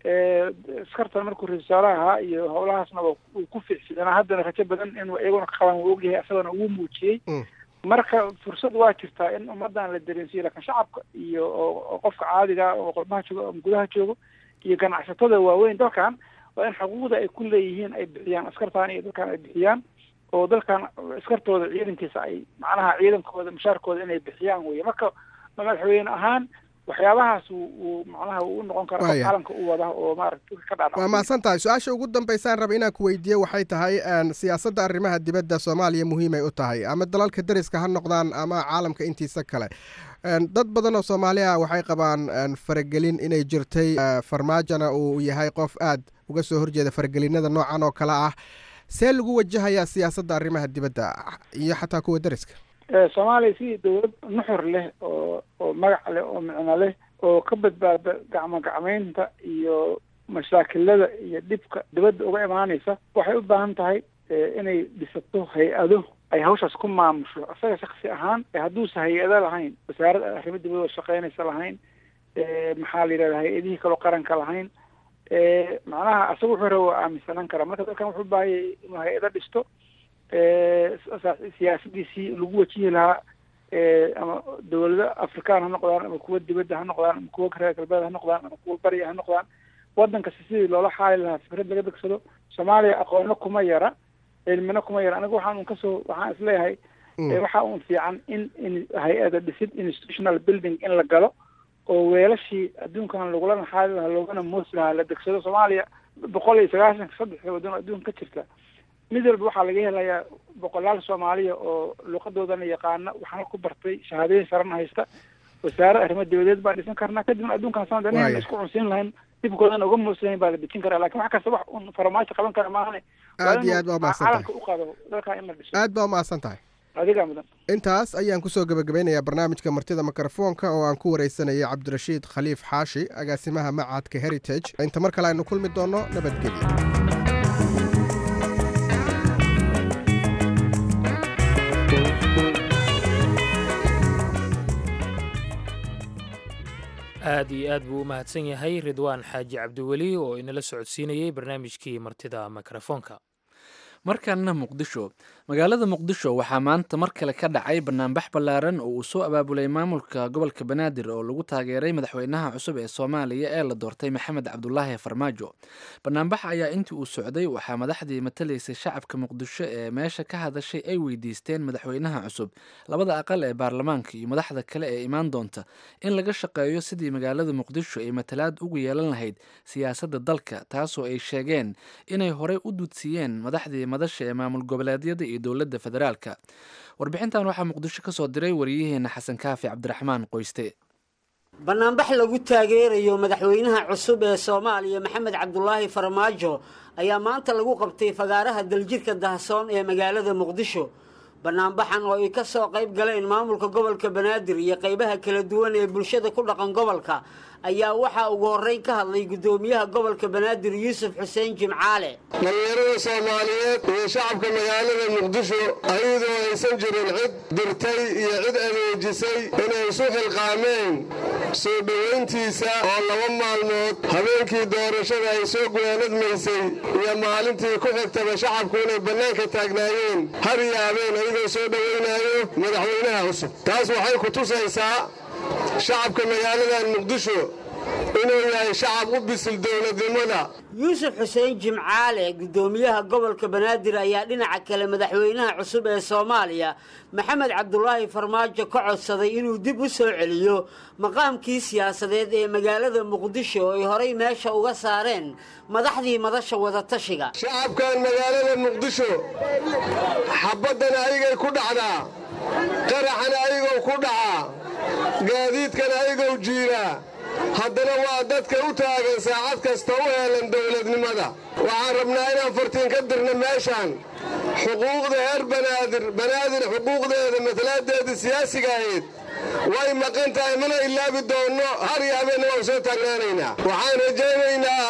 askartan markuu ra-isul wasaaraha ahaa iyo howlahaasna uu ku fiicsidanaa haddana rajo badan inuu iyaguna ka qabaan wuu ogyahay isagana uu muujiyey marka fursad waa jirtaa in ummadan la dareensiyo laakiin shacabka iyo oo qofka caadiga oo qurbaha joogo oo gudaha joogo iyo ganacsatada waaweyn dalkan waa in xuquuqda ay ku leeyihiin ay bixiyaan askartaan iyo dalkan ay bixiyaan oo dalkan askartooda ciidankiisa ay macnaha ciidankooda mushaarkooda inay bixiyaan weye marka madaxweyne ahaan waxyaabahaas uu macnaha uu noqon kara calanka u wada oo maaragtay ka dhaadhac waa mahadsan tahay su-aasha ugu dambaysaan raba inaan ku weydiiyo waxay tahay siyaasadda arrimaha dibadda soomaaliya muhiimay u tahay ama dalalka dariska ha noqdaan ama caalamka intiisa kale dad badan oo soomaaliya waxay qabaan faragelin inay jirtay farmaajona uu yahay qof aad uga soo horjeeda faragelinada noocan oo kale ah see lagu wajahayaa siyaasadda arrimaha dibadda iyo xataa kuwa dariska soomaaliya sidii dowlad nuxur leh oo oo magac leh oo micno leh oo ka badbaada gacmo gacmeynta iyo mashaakilada iyo dhibka dibadda uga imaanaysa waxay u baahan tahay inay dhisato hay-ado ay hawshaas ku maamusho isaga shaksi ahaan hadduusa hay-ado lahayn wasaaradda arrimo dibadda oo shaqeynaysa lahayn maxaa la yidhahda hay-adihii kaloo qaranka lahayn macnaha isaga wuxuu raba waa aaminsanaan karaa marka dalkan wuxuu baahayay inuu hay-ado dhisto siyaasadiisii lagu wajihi lahaa ama dawlado afrikaan ha noqdaan ama kuwa dibadda ha noqdaan ama kuwa reer galbeed ha noqdaan ama kuwa bariya ha noqdaan waddankasi sidii loola xaali lahaa fikrad laga degsado soomaaliya aqoonna kuma yara cilmina kuma yara aniga waxaan un kasoo waxaan isleeyahay waxa un fiican in in hay-ada dhisid institutional building in la galo oo weelashii adduunkan lagula xaali lahaa loogana moosi lahaa la degsado soomaaliya boqol iyo sagaashanka saddex waddan oo adduunka ka jirta mid walba waxaa laga helayaa boqolaal soomaaliya oo luuqadoodana yaqaana waxaana ku bartay shahaadooyin sarana haysta wasaare arrimo dibadeed baan dhisan karnaa kadibna adduunkan saan danihana isku cunsiin lahayn dibkoodana uga muusi lahayn baa la dejin karaa lakin wax kasta wax un farmaajo qaban kara maahane aad iyo aad baa umahadsan tahay calanka u qado dalkaa in la dhiso aad baa umahadsan tahay adigaa mudan intaas ayaan kusoo gebagabeynayaa barnaamijka martida mikrofoonka oo aan ku wareysanayay cabdirashiid khaliif xaashi agaasimaha macadka heritage inta mar kale aynu kulmi doono nabadgelya aad iyo aad buu u mahadsan yahay ridwaan xaaji cabdiweli oo inala socodsiinayey barnaamijkii martida mikrofoonka markaana muqdisho magaalada muqdisho waxaa maanta mar kale ka dhacay banaanbax ballaaran oo uu soo abaabulay maamulka gobolka banaadir oo lagu taageeray madaxweynaha cusub ee soomaaliya ee la doortay maxamed cabdulaahi farmaajo. banaanbax ayaa intii uu socday waxaa madaxdii matalaysay shacabka muqdisho ee meesha ka hadashay ay weydiisteen madaxweynaha cusub, labada aqal ee baarlamaanka iyo madaxda kale ee imaan doonta in laga shaqeeyo sidii magaalada muqdisho ay matalaad ugu yeelan lahayd siyaasadda dalka, taasoo ay sheegeen inay horey u dudsiiyeen madaxdii madasha ee maamul goboleedyada iyo dowladda federaalka. warbixintan waxaa muqdisho ka soo diray wariyaheena xasan kaafi cabdiraxmaan qoyste. banaanbax lagu taageerayo madaxweynaha cusub ee soomaaliya maxamed cabdulaahi farmaajo ayaa maanta lagu qabtay fagaaraha daljirka dahsoon ee magaalada muqdisho. banaanbaxan oo ay ka soo qayb galeen maamulka gobolka banaadir iyo qaybaha kala duwan ee bulshada ku dhaqan gobolka ayaa waxaa ugu horreyn ka hadlay guddoomiyaha gobolka banaadir yuusuf xuseen jimcaale. dhalinyarada soomaaliyeed iyo shacabka magaalada muqdisho ayadoo aysan jirin cid dirtay iyo cid adeejisay inay isu xilqaameen soo dhowayntiisa oo laba maalmood habeenkii doorashada ay soo guwaanadmaysay iyo maalintii ku xigtaba shacabku inay bannaanka taagnaayeen har iyo habeen adigoo soo dhowaynayo madaxweynaha cusub. taas waxay ku tusaysaa shacabka magaaladan muqdisho inuu yahay shacab u bisil dowladnimada. yuusuf xuseen jimcaale guddoomiyaha gobolka banaadir ayaa dhinaca kale madaxweynaha cusub ee soomaaliya maxamed cabdulaahi farmaajo ka codsaday inuu dib u soo celiyo maqaamkii siyaasadeed ee magaalada muqdisho oo ay horay meesha uga saareen madaxdii madasha wadatashiga. shacabkan magaalada muqdisho xabadana ayagay ku dhacdaa, qaraxana ayagoo ku dhacaa, gaadiidkana ayagoo jiiraa, haddana waa dadka u taagan saacad kasta u heelan dowladnimada. waxaan rabnaa inaan fartiin ka dirna meeshaan xuquuqda reer banaadir banaadir xuquuqdeeda matalaadeeda siyaasiga ahayd way maqan tahay, mana ilaabi doonno, har iyo habeenna waan soo taagnaanaynaa. waxaan rajaynaynaa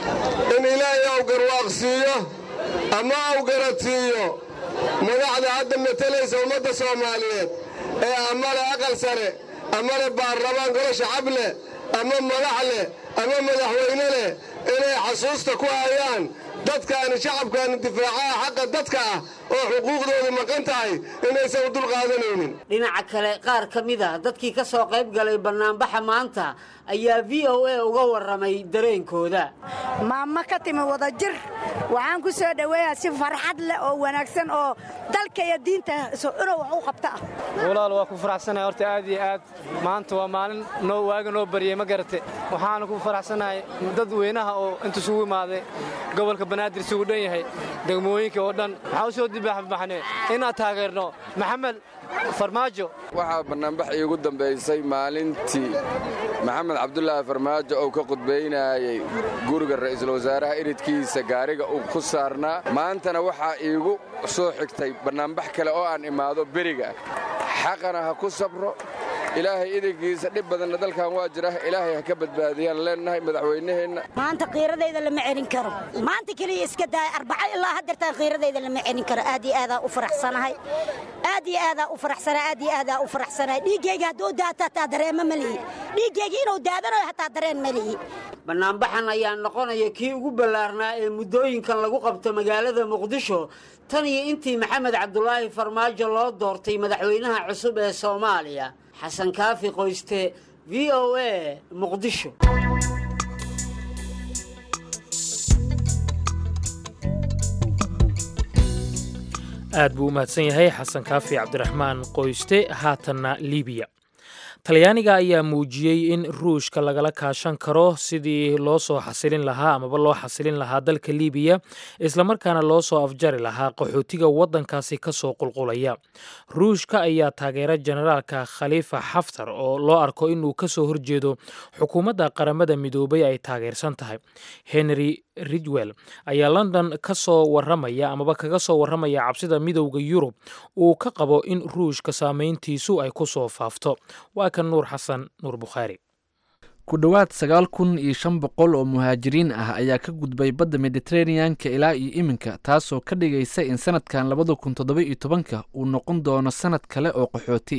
in ilaahay aw garwaaqsiiyo ama aw garadsiiyo madaxda hadda matalaysa ummadda soomaaliyeed ee ama le aqal sare ama le baarlamaan golo shacab leh ama madax leh ama madaxweyne leh inay xasuusta ku hayaan dadkaani shacabkaani difaacaha xaqa dadka ah oo xuquuqdoodu maqan tahay inaysan u dulqaadanaynin. dhinaca kale qaar ka mid a dadkii ka soo qayb galay banaanbaxa maanta ayaa v o a uga warramay dareenkooda. maama ka timi wada jir waxaan ku soo dhoweeyaa si farxad leh oo wanaagsan oo dalka iyo diinta inuu wax u qabta ah. walaal waa ku faraxsanahay horta aad iyo aad maanta waa maalin noo waaga noo bariyey ma garate. waxaana ku faraxsanahay dad weynaha oo inta isugu imaaday gobolka banaadir isugu dhan yahay degmooyinka oo dhan waxaa u soo dibaaxbaxnay inaan taageerno maxamed farmaajo. waxaa banaanbax iigu dambaysay maalintii maxamed cabdulaahi farmaajo oo ka qudbaynayay guriga ra'iisul wasaaraha iridkiisa gaariga uu ku saarnaa. maantana waxaa iigu soo xigtay banaanbax kale oo aan imaado beriga. xaqana ha ku sabro, ilaahay idinkiisa dhib badanna dalkan waa jira, ilaahay ha ka badbaadiyaan leenahay madaxweynaheenna. maanta qiiradayda lama celin karo, maanta keliya iska daay arbaca ilaa haddeertaan qiiradayda lama celin karo. aad iyo aadaa u faraxsanahay, aad iyo aadaa u faraxsanahay, aad iyo aadaa u faraxsanahay. dhiiggayga hadduu daato hataa dareema ma lihi, dhiiggayga inuu daadanayo hataa dareen ma lihi. banaanbaxan ayaa noqonaya kii ugu ballaarnaa ee muddooyinkan lagu qabto magaalada muqdisho tan iyo intii maxamed cabdulaahi farmaajo loo doortay madaxweynaha cusub ee soomaaliya. xasan kaafi qoyste, v o a, muqdisho. aad buu u mahadsan yahay xasan kaafi cabdiraxmaan qoyste. haatanna libiya. talyaaniga ayaa muujiyey in ruushka lagala kaashan karo sidii loo soo xasilin lahaa amaba loo xasilin lahaa dalka libiya, islamarkaana loo soo afjari lahaa qaxootiga waddankaasi ka soo qulqulaya. ruushka ayaa taageera generaalka khaliifa xaftar oo loo arko inuu ka soo horjeedo xukuumadda qaramada midoobay ay taageersan tahay. henry ridwell ayaa london ka soo waramaya amaba kaga soo waramaya cabsida midowda yurub uu ka qabo in ruushka saameyntiisu ay ku soo faafto. waa kan nuur xasan nuur bukhaari. ku dhowaad sagaal kun iyo shan boqol oo muhaajiriin ah ayaa ka gudbay badda mediteraneanka ilaa iyo iminka, taasoo ka dhigaysa in sanadkan labada kun toddoba iyo tobanka uu noqon doono sanad kale oo qaxooti.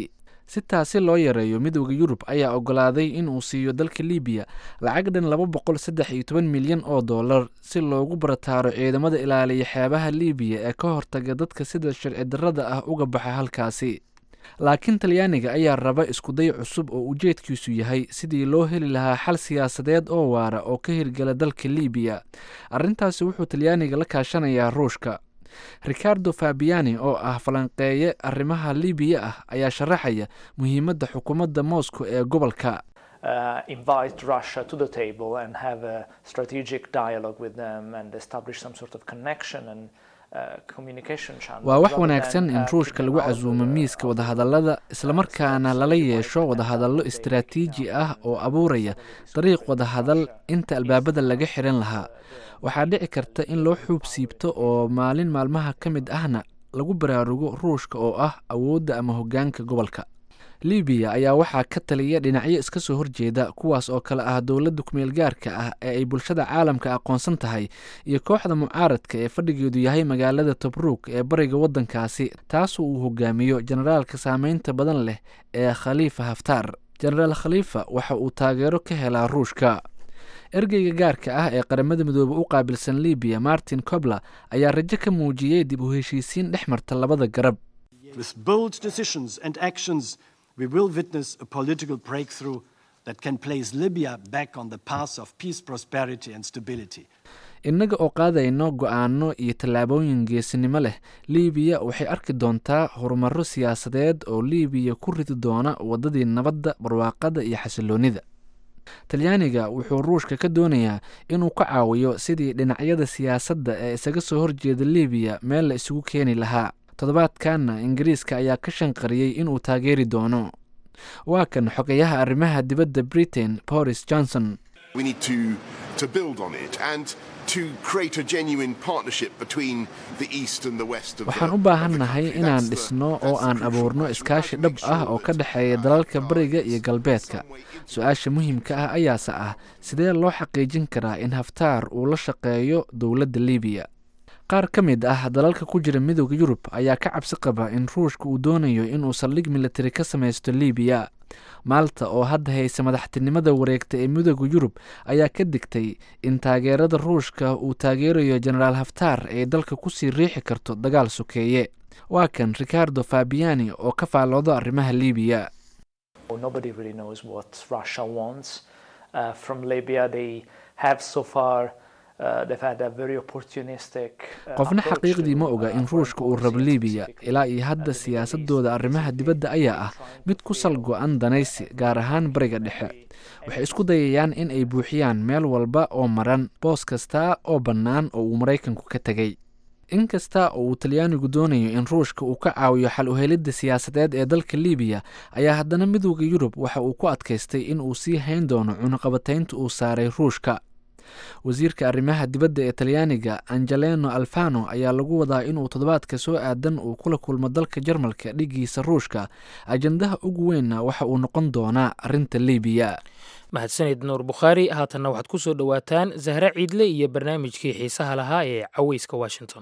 si taasi loo yareeyo midowda yurub ayaa ogolaaday inuu siiyo dalka libiya lacag dhan laba boqol saddex iyo toban milyan oo dollar si loogu barataaro ciidamada ilaaliya xeebaha libiya ee ka hortaga dadka sida sharci darrada ah uga baxa halkaasi. laakiin talyaaniga ayaa raba iskuday cusub oo ujeedkiisu yahay sidii loo heli lahaa xal siyaasadeed oo waara oo ka hirgala dalka libiya. arrintaasi wuxuu talyaaniga la kaashanayaa ruushka. ricardo fabiani oo ah falanqeeye arrimaha libiya ah ayaa sharaxaya muhiimadda xukuumadda moscow ee gobolka. Uh, invite Russia to the table and have a strategic dialogue with them and establish some sort of connection and waa wax wanaagsan in ruushka lagu casuumo miiska wadahadallada islamarkaana lala yeesho wadahadallo istaraatiiji ah oo abuuraya dariiq wadahadal inta albaabada laga xiran lahaa. waxaa dhici karta in loo xuub siibto oo maalin maalmaha ka mid ahna lagu baraarugo ruushka oo ah awoodda ama hoggaanka gobolka. libiya ayaa waxaa ka taliya dhinacyo iska soo horjeeda kuwaas oo kale ah dowladda kumeel gaarka ah ee ay bulshada caalamka aqoonsan tahay iyo kooxda mucaaradka ee fadhigeedu yahay magaalada tobruuk ee bariga waddankaasi taasoo uu hogaamiyo generaalka saameynta badan leh ee khaliifa haftaar. genaraal khaliifa waxa uu taageero ka helaa ruushka. ergeyga gaarka ah ee qaramada midoobe u qaabilsan libiya martin cobler ayaa rajo ka muujiyey dib u heshiisiin dhex marta labada garab. We will witness a political breakthrough that can place Libya back on the path of peace, prosperity and stability. innaga oo qaadayno go'aano iyo tallaabooyin geesinimo leh, libiya waxay arki doontaa horumarro siyaasadeed oo libiya ku ridi doona waddadii nabadda, barwaaqada iyo xasiloonida. talyaaniga wuxuu ruushka ka doonayaa inuu ka caawiyo sidii dhinacyada siyaasadda ee isaga soo horjeeda libiya meel la isugu keeni lahaa. toddobaadkanna ingiriiska ayaa ka shanqariyey inuu taageeri doono. waa kan xogayaha arrimaha dibadda britain boris johnson. waxaan u baahannahay inaan dhisno oo aan abuurno iskaashi dhab ah oo ka dhexeeya dalalka bariga iyo galbeedka. su-aasha muhiimka ah ayaase ah sidee loo xaqiijin karaa in haftaar uu la shaqeeyo dowladda libiya. qaar ka mid ah dalalka ku jira midowda yurub ayaa ka cabsi qaba in ruushka uu doonayo inuu saldhig militari ka samaysto libiya. maalta oo hadda haysa madaxtinimada wareegta ee midowda yurub ayaa ka digtay in taageerada ruushka uu taageerayo genaraal haftaar ay dalka kusii riixi karto dagaal sokeeye. waa kan ricardo fabiani oo ka faallooda arrimaha libiya. qofna xaqiiqdii ma oga in ruushka uu rabo libiya. ilaa iyo hadda siyaasadooda arrimaha dibadda ayaa ah mid ku sal go-an danaysi, gaar ahaan bariga dhexe. waxay isku dayayaan in ay buuxiyaan meel walba oo maran, boos kasta oo bannaan oo uu maraykanku ka tegey. inkasta oo uu talyaanigu doonayo in ruushka uu ka caawiyo xal uhelidda siyaasadeed ee dalka libiya, ayaa haddana midowda yurub waxa uu ku adkaystay in uu sii hayn doono cunaqabataynta uu saaray ruushka. wasiirka arrimaha dibadda ee talyaaniga angeleno alfano ayaa lagu wadaa inuu toddobaadka soo aadan uu kula kulmo dalka jarmalka dhigiisa ruushka. ajandaha ugu weynna waxa uu noqon doonaa arrinta libiya. mahadsanid nuur bukhaari. haatanna waxaad ku soo dhowaataan zahre ciidle iyo barnaamijkii xiisaha lahaa ee caweyska washington.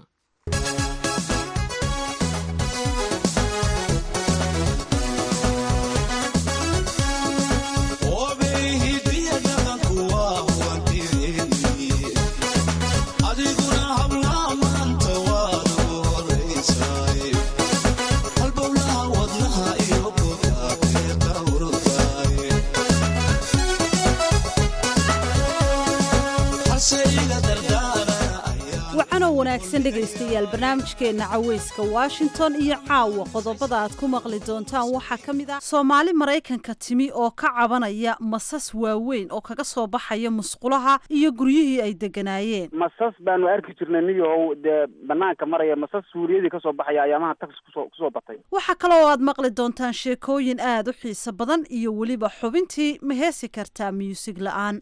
wanaagsan dhegaystayaal, barnaamijkeenna caweyska washington iyo caawa qodobada aad ku maqli doontaan waxaa ka mid ah soomaali maraykanka timi oo ka cabanaya masas waaweyn oo kaga soo baxaya musqulaha iyo guryihii ay deganaayeen. masas baanu arki jirnay niyo dee banaanka maraya, masas suuriyadii kasoo baxaya ayaamaha taxi kusoo kusoo batay. waxaa kale oo aad maqli doontaan sheekooyin aad u xiiso badan iyo weliba xubintii ma heesi kartaa muusig la-aan.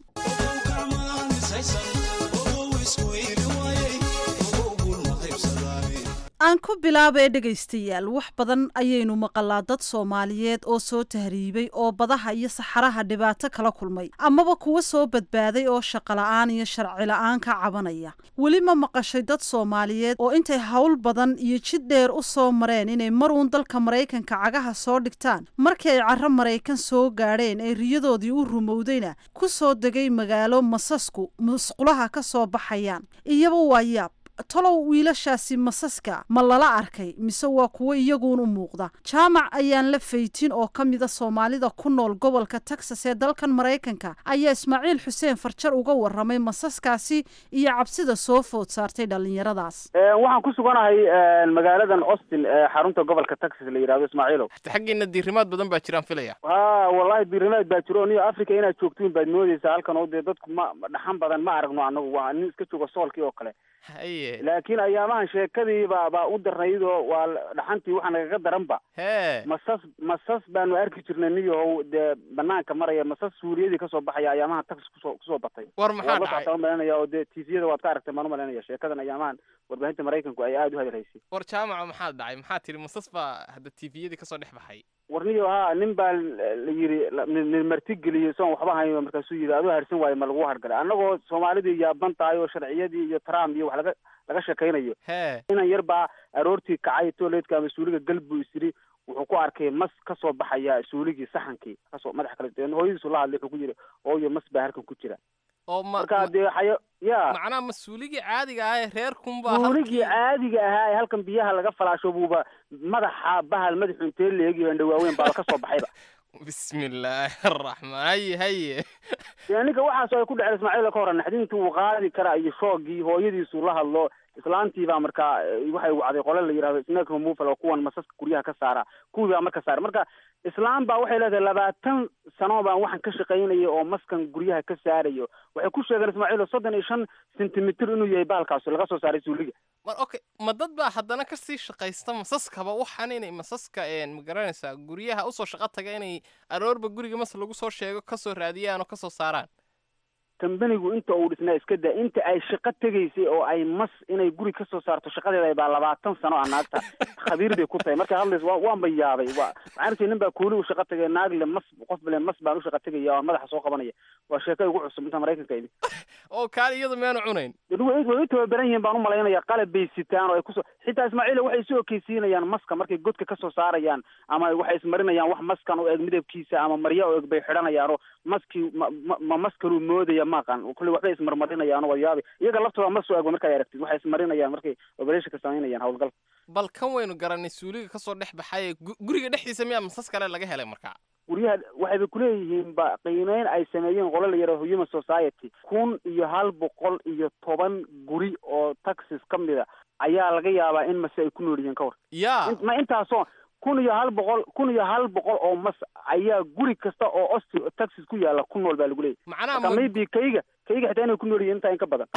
aan ku bilaabee dhegaystayaal wax badan ayaynu maqalaa dad soomaaliyeed oo soo tahriibay oo badaha iyo saxaraha dhibaato kala kulmay amaba kuwa soo badbaaday oo shaqola'aan iyo sharci la'aan ka cabanaya weli ma maqashay dad soomaaliyeed oo intay hawl badan iyo jid dheer u soo mareen inay mar uun dalka maraykanka cagaha soo dhigtaan markii ay carro maraykan soo gaadheen ay riyadoodii u rumowdayna ku soo degay magaalo masasku musqulaha ka soo baxayaan iyaba waa yaab talow wiilashaasi masaska ma lala arkay mise waa kuwo iyaguun u muuqda jaamac ayaan la faytin oo ka mida soomaalida ku nool gobolka texas ee dalkan maraykanka ayaa ismaaciil xuseen farjar uga warramay masaskaasi iyo cabsida soo food saartay dhallinyaradaas waxaan ku suganahay magaaladan austin ee xarunta gobolka texas la yidhahdo ismaaciilow xaggeena diirimaad badan baa jiraan filaya ha wallahi diirimaad baa jiro niyo africa inaad joogtiin baad moodaysaa halkan oo dee dadku ma dhaxan badan ma aragno annagu waa nin iska jooga soolkii oo kale haye laakiin ayaamahan sheekadii baa baa u darnaydoo waa dhaxantii waxa nagaga daranba hee masas masas baanu arki jirnay niyow dee banaanka maraya masas suuriyadii kasoo baxaya ayaamahan taxi kusoo kusoo batay war maxaa dhacay waa malanaya oo dee tviyada waad ka aragtay maan umalanaya sheekadan ayaamahan warbaahinta maraykanku ay aada u hadalhaysay war jaamaca maxaa dhacay maxaa tiri masas baa hadda tviyadii kasoo dhex baxay warniyo ha nin baa la yiri nin martigeliyey soon waxba hayn markaasuu yidhi aduu harsan waayo ma lagu hargalay annagoo soomaalidii yaaban tahay oo sharciyadii iyo trump iyo wax laga laga sheekaynayo inan yar baa aroortii kacay toiletka ama suuliga galbuu isiri wuxuu ku arkay mas kasoo baxaya suuligii saxankii kasoo madax kale hooyadiisu la hadlay wuxuu ku yidhi ooyo mas baa halkan ku jira oo marka dee xayo ya macnaha mas-uuligii caadiga ah ee reerkunbaa suuligii caadiga ahaa ee halkan biyaha laga falaasho buuba madaxa bahal madaxu intee leegi indha waaweyn baa kasoo baxayba bismillaahi araxmaan haye haye dee ninka waxaas ay ku dhacday ismaaciil ka hor naxdintii uu qaadi karaa iyo shoogii hooyadiisu la hadlo islaantii baa markaa waxay wacday qole la yidhahdo snake removal oo kuwan masaska guryaha ka saara kuwii baa marka saara marka islaam baa waxay leedahay labaatan sano baan waxaan ka shaqaynaya oo maskan guryaha ka saarayo waxay ku sheegeen ismaaciil soddon iyo shan sentimitir inuu yahay baalkaas laga soo saaray suuliga mar okay ma dad baa haddana kasii shaqaysta masaskaba waxaan inay masaska ma garanaysaa guryaha usoo shaqo taga inay aroorba guriga mas lagu soo sheego kasoo raadiyaan oo kasoo saaraan kambanigu inta uu dhisnaa iska daa inta ay shaqo tegaysay oo ay mas inay guri kasoo saarto shaqadeeda baa labaatan sano a naagta khabiir bay ku tahay marka hadlays wa waan ba yaabay wa waxaan arkay nin baa kuuli u shaqo tegay naagle mas qof bale mas baan u shaqo tegaya oo madaxa soo qabanaya waa sheeko ugu cusub inta maraykanka imi oo kaali iyadu meanu cunayn way way tababaran yihiin baan u malaynaya qalab bay sitaan oo ay kusoo xitaa ismaaciil waxay soo okeysiinayaan maska markay godka kasoo saarayaan ama waxay ismarinayaan wax maskan u eg midabkiisa ama marya u eg bay xidhanayaan oo maskii ma maskaluu moodaya maqan kulli waxbay ismarmarinayaan oo yaabi iyaga laftooda ma soo eg markay aragtid waxay ismarinayaan markay operation ka sameynayaan hawlgal bal kan waynu garanay suuliga kasoo dhex baxay guriga dhexdiisa miyaa masas kale laga helay markaa guryaha waxayba kuleeyihiin ba qiimeyn ay sameeyeen qola la yidhaho human society kun iyo hal boqol iyo toban guri oo taxis ka mida ayaa laga yaabaa in mase ay ku nool yihiin ka hor ya ma intaasoo kun iyo hal boqol kun iyo hal boqol oo mas ayaa guri kasta oo osti taxis ku yaala ku nool baa lagu leeyahy macnaha maybe kayga kayga xitaa inay ku nool yihiin intaa in ka badan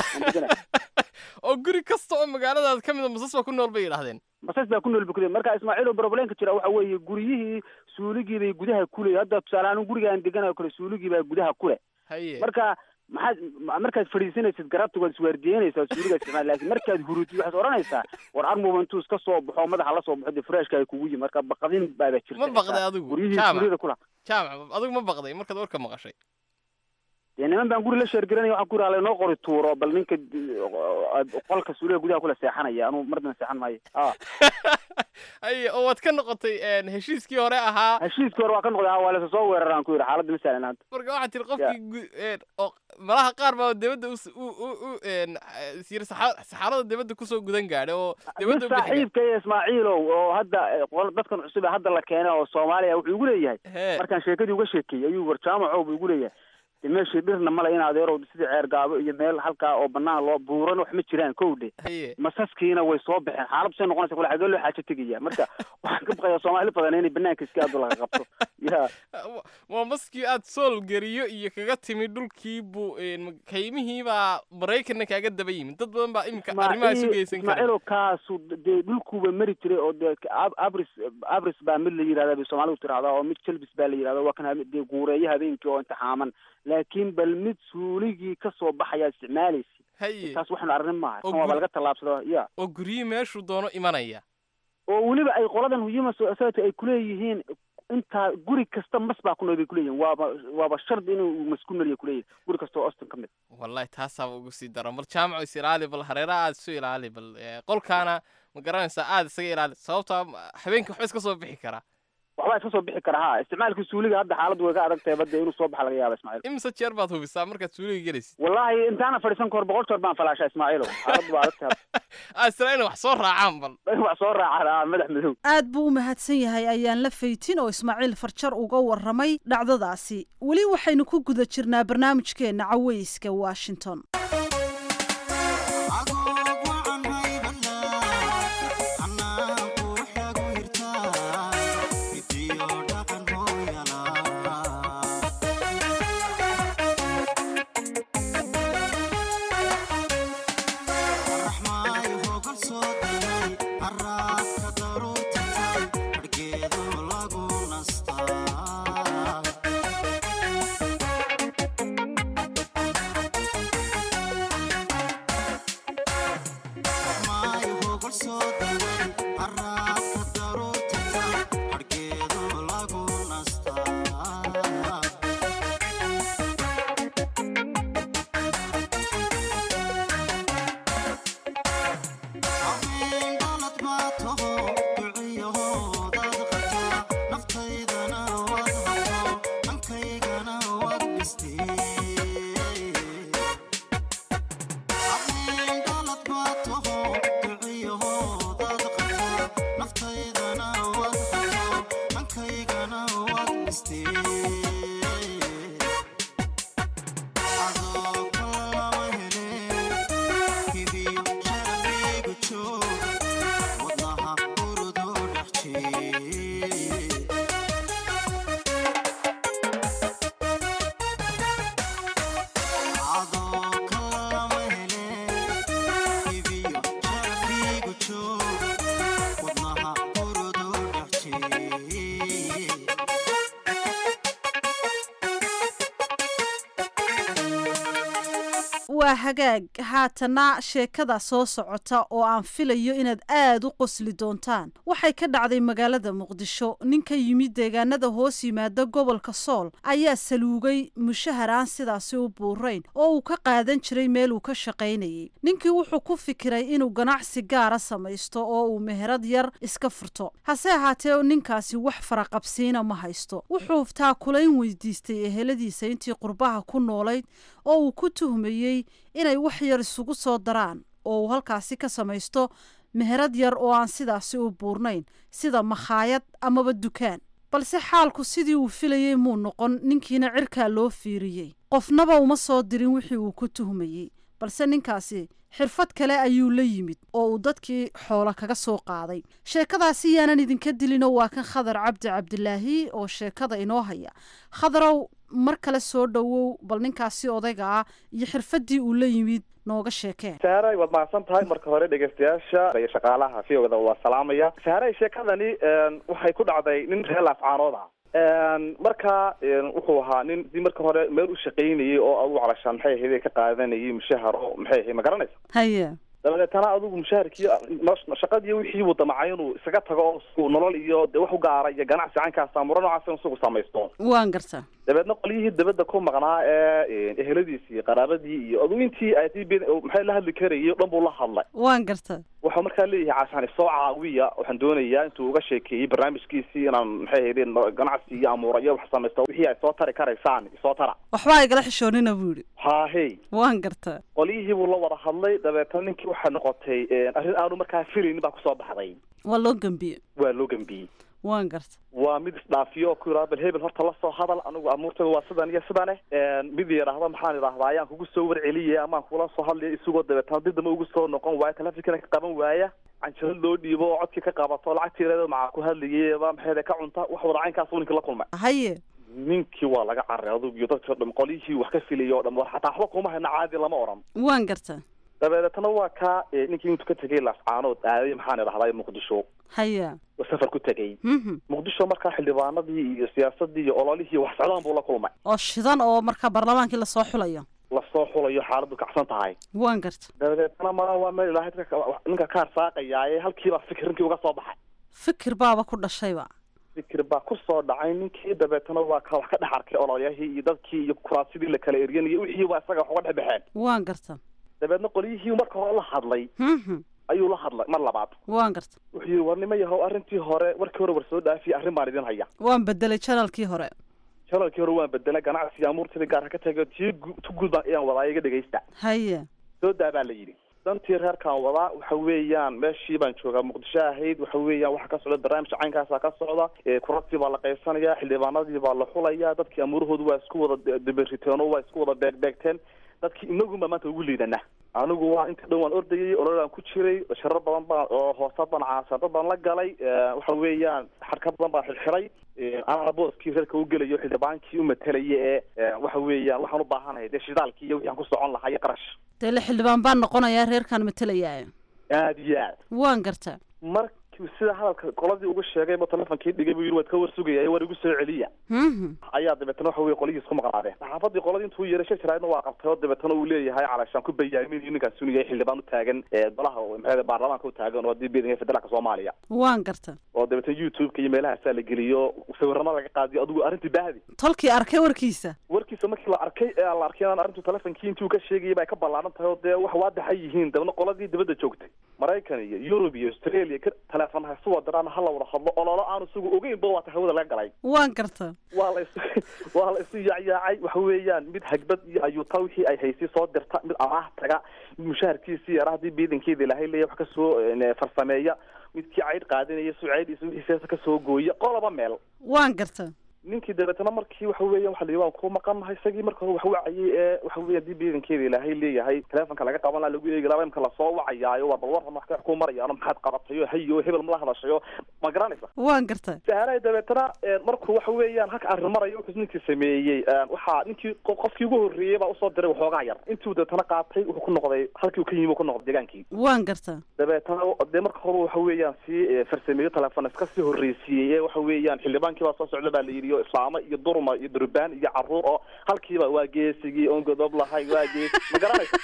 oo guri kasta oo magaaladaas ka mida masas baa ku nool bay yidhahdeen masas baa ku nool ba kuleey marka ismaaciil oo problemka jira waxa weeye guryihii suuligii bay gudaha kuley hadda tusaale ahaan gurigaan deganayo kale suuligii baa gudaha kule haye marka maxaad markaad fadhiisanaysid garabta waad iswaardiyeynaysaa suuliga isticmaal laakiin markaad hurutid waxaad odhanaysaa war armuba intuu iska soo baxo madaxa la soo baxo dee furaashka ay kugu yimi marka baqdin baaba jirta ma baqday adigu guryihii suuliyada kula jaamac adigu ma baqday markaad warka maqashay dee niman baan guri la sheergelinaya waxaan ku yidhaha laynoo qori tuuro bal ninka qolka suuliga gudaha kula seexanaya anuu mardan seexan maayo a ay oo waad ka noqotay heshiiskii hore ahaa heshiiskii hore waa ka noqday waa lasoo weeraraan ku yidhi xaaladda masalan maanta marka waxaad tiri qofkii oo malaha qaar baa dibadda u yiri saxaarada dibadda kusoo gudan gaadhay oo dibadda u saaxiibka iyo ismaaciilow oo hadda dadkan cusub ee hadda la keenay oo soomaaliya wuxuu igu leeyahay markaan sheekadii uga sheekeeyey ayuu war jaamaco buu igu leeyahay meeshii dhirna male in adeerow sidii ceer gaabo iyo meel halkaa oo banaan loo buuran wax ma jiraan kowdhe masaskiina way soo baxeen xaalad say noqonaysa kule xagee loo xaajo tegaya marka waxaan ka baqayaa soomaali badan inay banaanka iska aado laga qabto ya waa maskii aad sool geriyo iyo kaga timi dhulkii buu kaymihii baa maraykanna kaaga daba yimid dad badan baa iminka arrimaha sugaysan kara ismaaciilo kaasu dee dhulkuuba mari jiray oo dee abris abris baa mid la yidhahda bay soomaalidu tirahdaa oo mid jelbis baa la yidhahda waa kan dee guureeyo habeenkii oo intixaaman laakiin bal mid suuligii kasoo baxayaa isticmaalaysid haye taas waxaan arrin maaha kan waaba laga tallaabsado ya oo guryi meeshuu doono imanaya oo weliba ay qoladan human society ay kuleeyihiin intaa guri kasta mas baa ku nool bay kuleeyihin waaba waaba shardi inuu maskuunariya kuleeyahay guri kasta oo Austin ka mid wallahi taasaaba ugu sii daran bal jaamaco is ilaali bal hareeraha aad isu ilaali bal qolkaana ma garanaysaa aad isaga ilaali sababta habeenkii waxba iska soo bixi karaa waxba iska soo bixi kara ha isticmaalka suuliga hadda xaaladdu way ka adag tahay badda inuu soo baxa laga yaaba Ismaaciil imisa jeer baad hubisaa markaad suuliga gelaysid wallahi intaana fadhiisan kor boqol jeer baan falaashaa Ismaaciil xaaladdu waa adag tahay asraayna wax soo raacaan bal wax soo raacaan madax madow aad buu u mahadsan yahay ayaan la faytin oo Ismaaciil Farjar uga warramay dhacdadaasi weli waxaynu ku guda jirnaa barnaamijkeena Caweyska Washington waa hagaag haatana sheekada soo socota oo aan filayo inaad aad u qosli doontaan waxay ka dhacday magaalada Muqdisho ninka yimid deegaanada hoos yimaada gobolka Sool ayaa saluugay mushahar aan sidaasi u buurayn oo uu ka qaadan jiray meel uu ka shaqaynayay ninkii wuxuu ku fikiray inuu ganacsi gaara samaysto oo uu meherad yar iska furto hase ahaatee ninkaasi wax faraqabsiina ma haysto wuxuu taa kulayn weydiistay eheladiisa intii qurbaha ku noolayd oo uu ku tuhmayay inay wax yar isugu soo daraan oo uu halkaasi ka samaysto meherad yar oo aan sidaasi u buurnayn sida makhaayad amaba dukaan balse xaalku sidii uu filayay muu noqon ninkiina cirkaa loo fiiriyey qofnaba uma soo dirin wixii uu ku tuhmayey balse ninkaasi xirfad kale ayuu la yimid oo uu dadkii xoolo kaga soo qaaday sheekadaasi yaanan idinka dilino waa kan Khadar Cabdi Cabdilaahi oo sheekada inoo haya khadarow mar kale soo dhawow bal ninkaasi odayga ah iyo xirfadii uu la yimid nooga sheekee saaray waad mahadsan tahay marka hore dhegeystayaasha iyo shaqaalaha fiyoda waa salaamaya saaray sheekadani waxay ku dhacday nin reer Laascaanood ah marka wuxuu ahaa nin si marka hore meel u shaqaynayay oo uu calashaan maxay ahayd ka qaadanayay mushahar oo maxay ahayd ma garanaysa haye dabadeetana adigu mushaharkii shaqadii wixii uu damacay inuu isaga tago oo nolol iyo wax u gaara iyo ganacsi caankaas amuro noocaas inuu samaysto waan gartaa dabeedna qoliyihii dabadda ku maqnaa ee eheladiisii qaraabadii iyo aduuntii ay maxay la hadli karayay dhan buu la hadlay waan gartaa wuxuu markaa leeyahay casaan soo caawiya waxaan doonayaa intuu uga sheekeeyay barnaamijkiisii inaan maxay ahaydeen ganacsi iyo amurayo wax samaysto wixii ay soo tari karaysaan soo tara waxba ay gala xishoonina buu yidhi haa hey waan gartaa qoliyihii buu la wada hadlay dabeetana ninkii waxaa noqotay arrin aanu markaa filaynin baa kusoo baxday waa loo gambiyey waa loo gambiyey waan garta waa mid isdhaafiyo ku yidhahda bal hebel horta la soo hadal anigu amuurtayda waa sidan iyo sidane mid yidhaahda maxaan idhahdaa ayaan kugu soo warceliyay amaan kula soo hadlaya isagoo dabeetana dib dama ugu soo noqon waayo telefinkana ka qaban waaya canjiro loo dhiibo oo codkii ka qabato lacagtiireeda macaa ku hadlayay baa maxayda ka cunta wax wada caynkaas uu ninkii la kulmay haye ninkii waa laga carray adugu iyo dadka dham qolihii wax ka filayay oo dhan war xataa waxba kuma hayna caadi lama oran waan garta dabeetana waa ka ninkii intuu ka tegay Laascaanood aaday maxaan idhahdaa Muqdisho haya safar ku tagay Muqdisho markaa xildhibaanadii iyo siyaasadii iyo ololihii wax socdaan buu la kulmay oo shidan oo markaa baarlamaankii la soo xulayo la lasoo xulayo xaaladdu kacsan tahay waan garta dabadeetna ma waa meel ilaahay ninka ka arsaaqayaaye halkiibaa fikir ninkii uga soo baxay fikir baaba ku dhashayba fikir baa ku soo dhacay ninkii dabeetana waa ka wax ka dhex arkay ololiyahii iyo dadkii iyo kuraasidii la kala eryanayay wixii waa isaga wax uga dhex baxeen waan garta dabeedna qolyihii marka hore la hadlay ayuu la hadlay mar labaad waan garta wuxuu yidhi war nima yahow arrintii hore warkii hore war soo dhaafiyey arrin baan idin haya waan bedelay janalkii hore janalkii hore waan bedelay ganacsigii amuurtadii gaar ha ka tagay tii tu guud baan ayaan wadaa iga dhegaysta haye soo daa baa la yidhi dantii reerkaan wadaa waxa weeyaan meeshii baan joogaa muqdisho ahayd waxa weeyaan waxa ka socda barnaamij caynkaasaa ka socda kurastii baa la qaybsanayaa xildhibaanadii baa la xulayaa dadkii amuurahoodu waa isku wada dibiriteen oo waa isku wada beegbeegteen dadkii inagunba maanta ugu liidana anigu waa inta dhan waan ordayay ololaan ku jiray sharar badan baan oo hoosaad baan caasada baan la galay waxa weeyaan xarka badan baan xirxiray anana booskii reerka u gelayo xildhibaankii u matelaya ee waxa weeyaan waxaan u baahanahay dee shidaalkii iyo wixii aan ku socon lahaa iyo qarash dee la xildhibaan baan noqonayaa reerkaan matelayaa aad iyo aad waan garta markii sida hadalka qoladii ugu sheegay ba telefonkii dhigay buu yidhi waad ka warsugaya war igu soo celiya ayaa dabeetana waxa weye qoligii isku maqnaadeen saxaafadii qoladii intuu yeeray shajaraadna waa qabtay oo dabeetana uu leeyahay calaashaan ku bayaamin iyo ninkaas suniga xildhibaan u taagan golaha maxay baarlamaanka u taagan oo dib bidinga federaalka Soomaaliya waan garta oo dabeetana YouTube-ka iyo meelaha la geliyo sawirrada laga qaadiyo adigu arrintii baahdi tolkii arkay warkiisa warkiisa markii la arkay ee la arkay aan arrintu telefonkii intuu ka sheegay bay ka ballaaran tahay oo dee wax waadax yihiin dabna qoladii dibadda joogtay Mareykan iyo Europe iyo Australia ka telefonaha soo diraan hal wada hadlo ololo aan isugu ogeyn boo wata hawada laga galay waan garta waa la waa la isu yaacay waxa weeyaan mid hagbad iyo ayuu tawxii ay haysay soo dirta mid amaah taga mushaharkiisii yaraadii biidankeeda ilaahay leeyahay wax ka soo farsameeya midkii cayd qaadanaya suuceediisa wixii ka soo gooya qolaba meel waan garta ninkii dabeetana markii waxa weeyaan waxa la yidhi waan ku maqanahay isagii marka hore wax wacayay ee waxa weeyaan dib biidankeeda ilaahay leeyahay telefonka laga qaban lahaa lagu eegi lahaa imka la soo wacayaayo waa bal warran wax ku marayaan maxaad qabatayo hayo hebel ma la hadashayo ma garanaysa waan garta sahalay dabeetana markuu waxa weeyaan halka arrin marayo wuxuu ninkii sameeyey waxa ninkii qofkii ugu horreeyay baa u soo diray waxoogaa yar intuu dabeetana qaatay wuxuu ku noqday halkii uu ka yimi ku noqday deegaankii waan garta dabeetana dee marka hore waxa weeyaan si farsameeyo telefon iska sii horreysiiyey ee waxa weeyaan xildhibaankii baa soo socda baa la yidhi islaamo iyo durma iyo durbaan iyo caruur oo halkiiba waa geesigii oon godob lahay waa gees ma garanaysa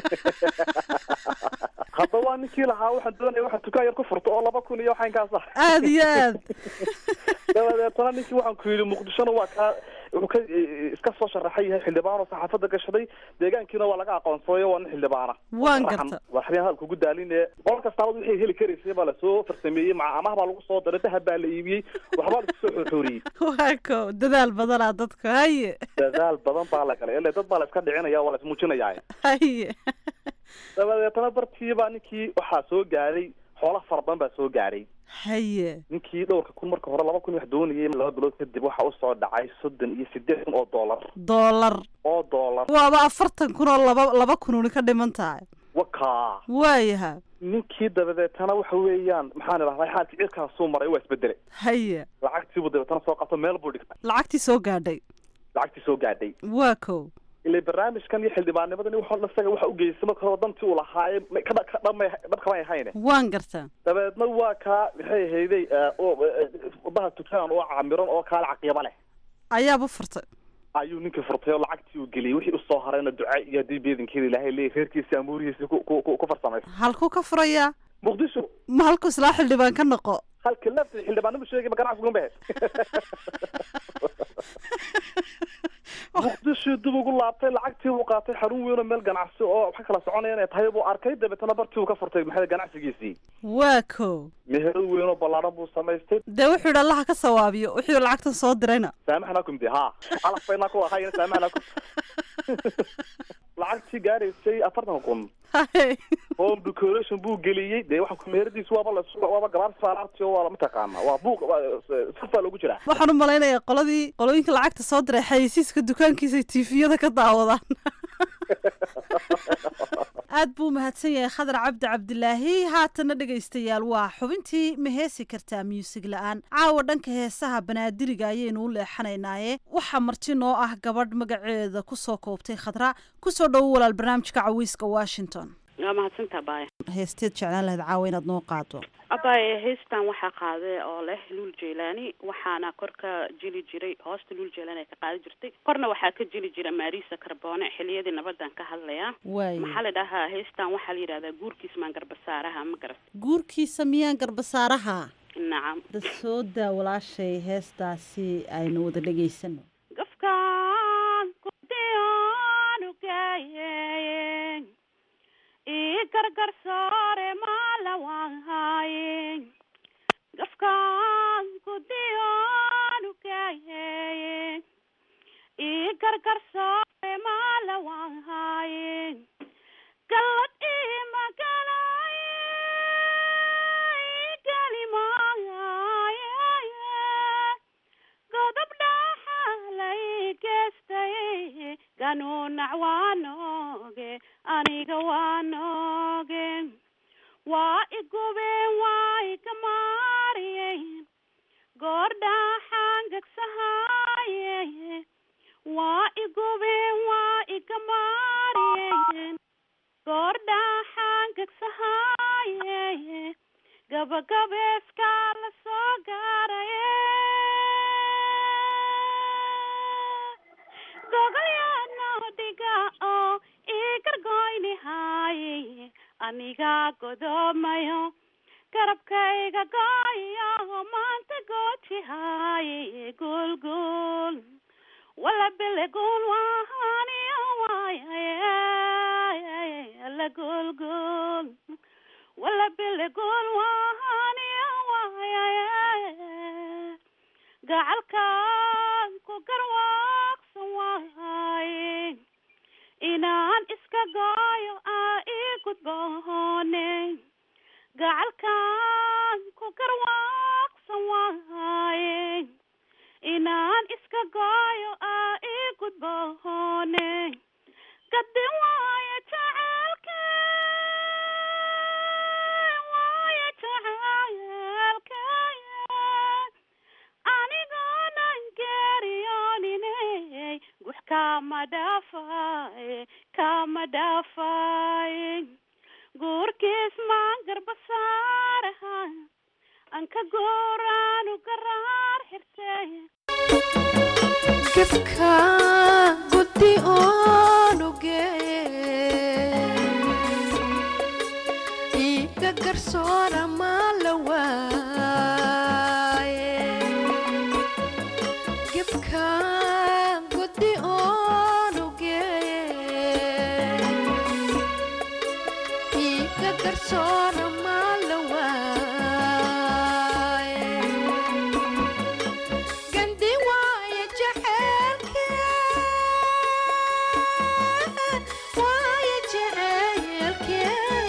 hadda waa ninkii lahaa waxaan doonaya waxaan tukaan yar ku furto oo laba kun iyo waxaan kaasa aad iyo aad dabadeetana ninkii waxaan ku yidhi muqdishona waa kaa wuxuu ka iska soo sharaxay yahay xildhibaan oo saxaafadda gashaday deegaankiina waa laga aqoonsaday waa nin xildhibaana waan garta waxaan hadalka ugu daaline qol kastaaba wixii heli karaysay baa lasoo farsameeyey maca amaah baa lagu soo diray dahab baa la iibiyey waxbaa lagu soo xorxoriyey waa ko dadaal badanaa dadka haye dadaal badan baa la galay ilaa dad baa la iska dhicinaya waa la ismuujinayaa haye dabadeetana bartiibaa ninkii waxaa soo gaaray xoolo fara badan baa soo gaaray haye ninkii dhowrka kun marka hore laba kun wax doonayay laba bilood kadib waxa u soo dhacay soddon iyo siddeed kun oo dollar dollar oo dollar waaba afartan kun oo laba laba kununi ka dhiman tahay wakaa waayaha ninkii dabadeetana waxa weeyaan maxaan idhahdaa xaalkii cirkaasuu maray waa isbedelay haye lacagtiibuu dabeetana soo qato meel buu dhigtay lacagtii soo gaadhay lacagtii soo gaadhay waa ko ilaa barnaamijkan iyo xildhibaannimadan wuxuu isaga waxa u geysay marka hore dantii uu lahaa dhabka may ahayne waan gartaa dabeedna waa kaa maxay ahayday wadaha dukaan oo caamiran oo kaala caqiiba leh ayaaba furtay ayuu ninkii furtay oo lacagtii uu geliyey wixii usoo harayna duca iyo haddii beedankeeda ilaahay leeyahy reerkiisi amuurihiisi ku farsamaysa halkuu ka furayaa muqdisho ma halku islaa xildhibaan ka noqo halka lafti xildhibaannimo sheegay ma ganacsigun bahed muqdisho dib ugu laabtay lacagtii buu qaatay xarun weyn oo meel ganacsi oo waxa kala soconaya inay tahay buu arkay dabeetana bartii uu ka furtay maxay ganacsigiisii waa ko mehero weyn oo ballaaran buu samaystay dee wuxuu yidhi allaha ka sawaabiyo wuxuu lacagtan soo dirayna saamaxnakum de ha calafbaynaa ku ahayna saamaxnakum lacagtii gaaraysay afartan kun home decoration buu geliyey dee waxa meheradiis waaba la waaba gabaar saalaarti oo waa la mataqaana waa buuq safaa loogu jiraa waxaan u malaynayaa qoladii qolooyinka lacagta soo diray xayeysiiska dukaankiisa tifiyada ka daawadaan aad buu mahadsan yahay khadar cabdi cabdilaahi haatana dhegaystayaal waa xubintii ma heesi kartaa muusig la-aan caawa dhanka heesaha banaadiriga ayaynu u leexanaynaaye waxaa marti noo ah gabadh magaceeda kusoo koobtay khadra kusoo dhowo walaal barnaamijka cawiiska washington waa mahadsantaa baaya heesteed jeclaan lahayd caawa inaad noo qaado abaaye heestan waxaa qaaday oo leh luul jeylaani waxaana kor ka jili jiray hoosta luul jeylaani ay ka qaadi jirtay korna waxaa ka jili jira maarisa carbone xiliyadii nabadan ka hadlaya maxaa la dhahaa heestan waxaa la yidhahdaa guurkiisa maan garbasaaraha ma garat guurkiisa miyaan garbasaaraha nacam soo daa walaashay heestaasi aynu wada dhegaysano gafkaan ku diyaanu gaayeen ii gargarsoore maala waan haayeen gafkaan ku diyaanu gaayeen ii gargarsoore maala waan haayeen galad ii magalaaye gali maaye godob dhaxalay geestay ganuunac waa nooge aniga waa nooge waa igubeen waa igamaariyeen goordhaxaan gagsahaaye waa igubeen waa igamaariyeen goordhaxaan gagsahaaye gabagabeeskaa la soo gaaraye gogolyano dhiga oo ii gargoyni haaye anigaa godoomayo garabkayga gooyo maanta gooji haaye gulgul wala bele gul wahaniyo waaye la gulgul wala bele gul wahaniyo waaye gacalkaan ku garwaaqsan waaye inaan iska gooyo aa ii gudboone gacalkaan ku garwaaqsan waaye inaan iska gooyo aa ii gudboone gadi waaye jaceelke waaye jaceelke anigoonan geeriyoonine gux kama dhaafaye kama dhaafaye guurkiis maan garbasaaraha anka gooraanu garaar xirtay gifka gudi oonuge iga garsoora maala waaye gifka gudi oonuge iga garsoora maala waaye gandi waaye jaceelke waaye jaceelke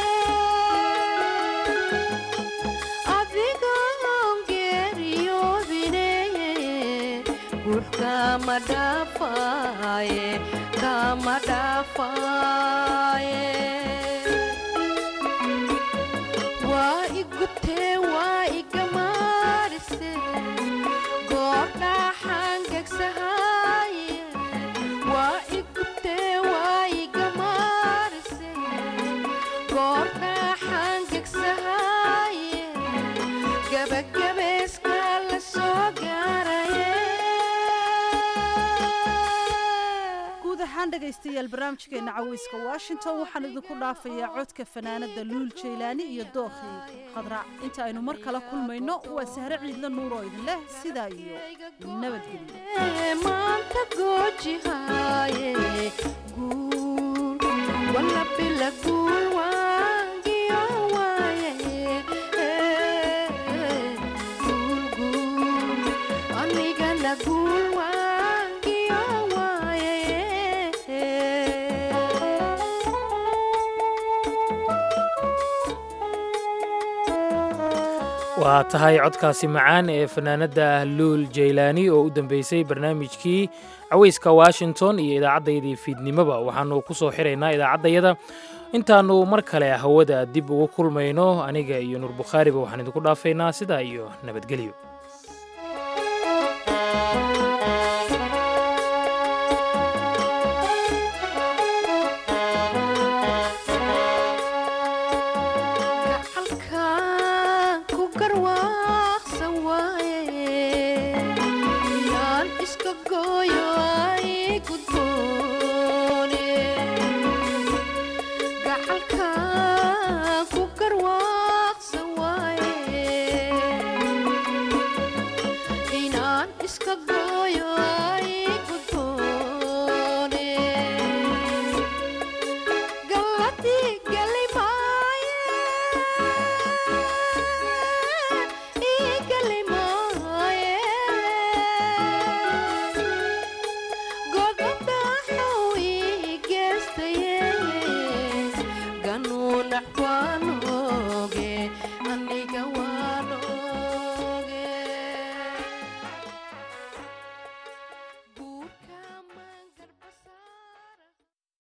adigoon geeriyoobine gux kama dhaafaye kama dhaafaye waa igutee waa igamaarise goordhaxaan gegsahaye waa igutee waa igamaarise goordhaxaan gegsahaye gabagabeeska la soo gaaraye guud ahaan dhegaystayaal barnaamijkeena caweyska washington waxaan idinku dhaafayaa codka fanaanada luul jeylaani iyo dookhi khadrac inta aynu mar kale kulmayno waa sahre ciidla nuuroo idin leh sidaa iyo nabadgelyo maanta gooji haaye guur wala bila guur waangiyo waaye guur guur anigana guur waangiyo waaye waa tahay codkaasi macaan ee fanaanada luul jeylaani oo u dambeysay barnaamijkii caweyska washington iyo idaacaddayadii fiidnimoba waxaanu ku soo xiraynaa idaacaddayada intaannu mar kale hawada dib ugu kulmayno aniga iyo nuur bukhaariba waxaan idinku dhaafaynaa sidaa iyo nabadgelyo waanu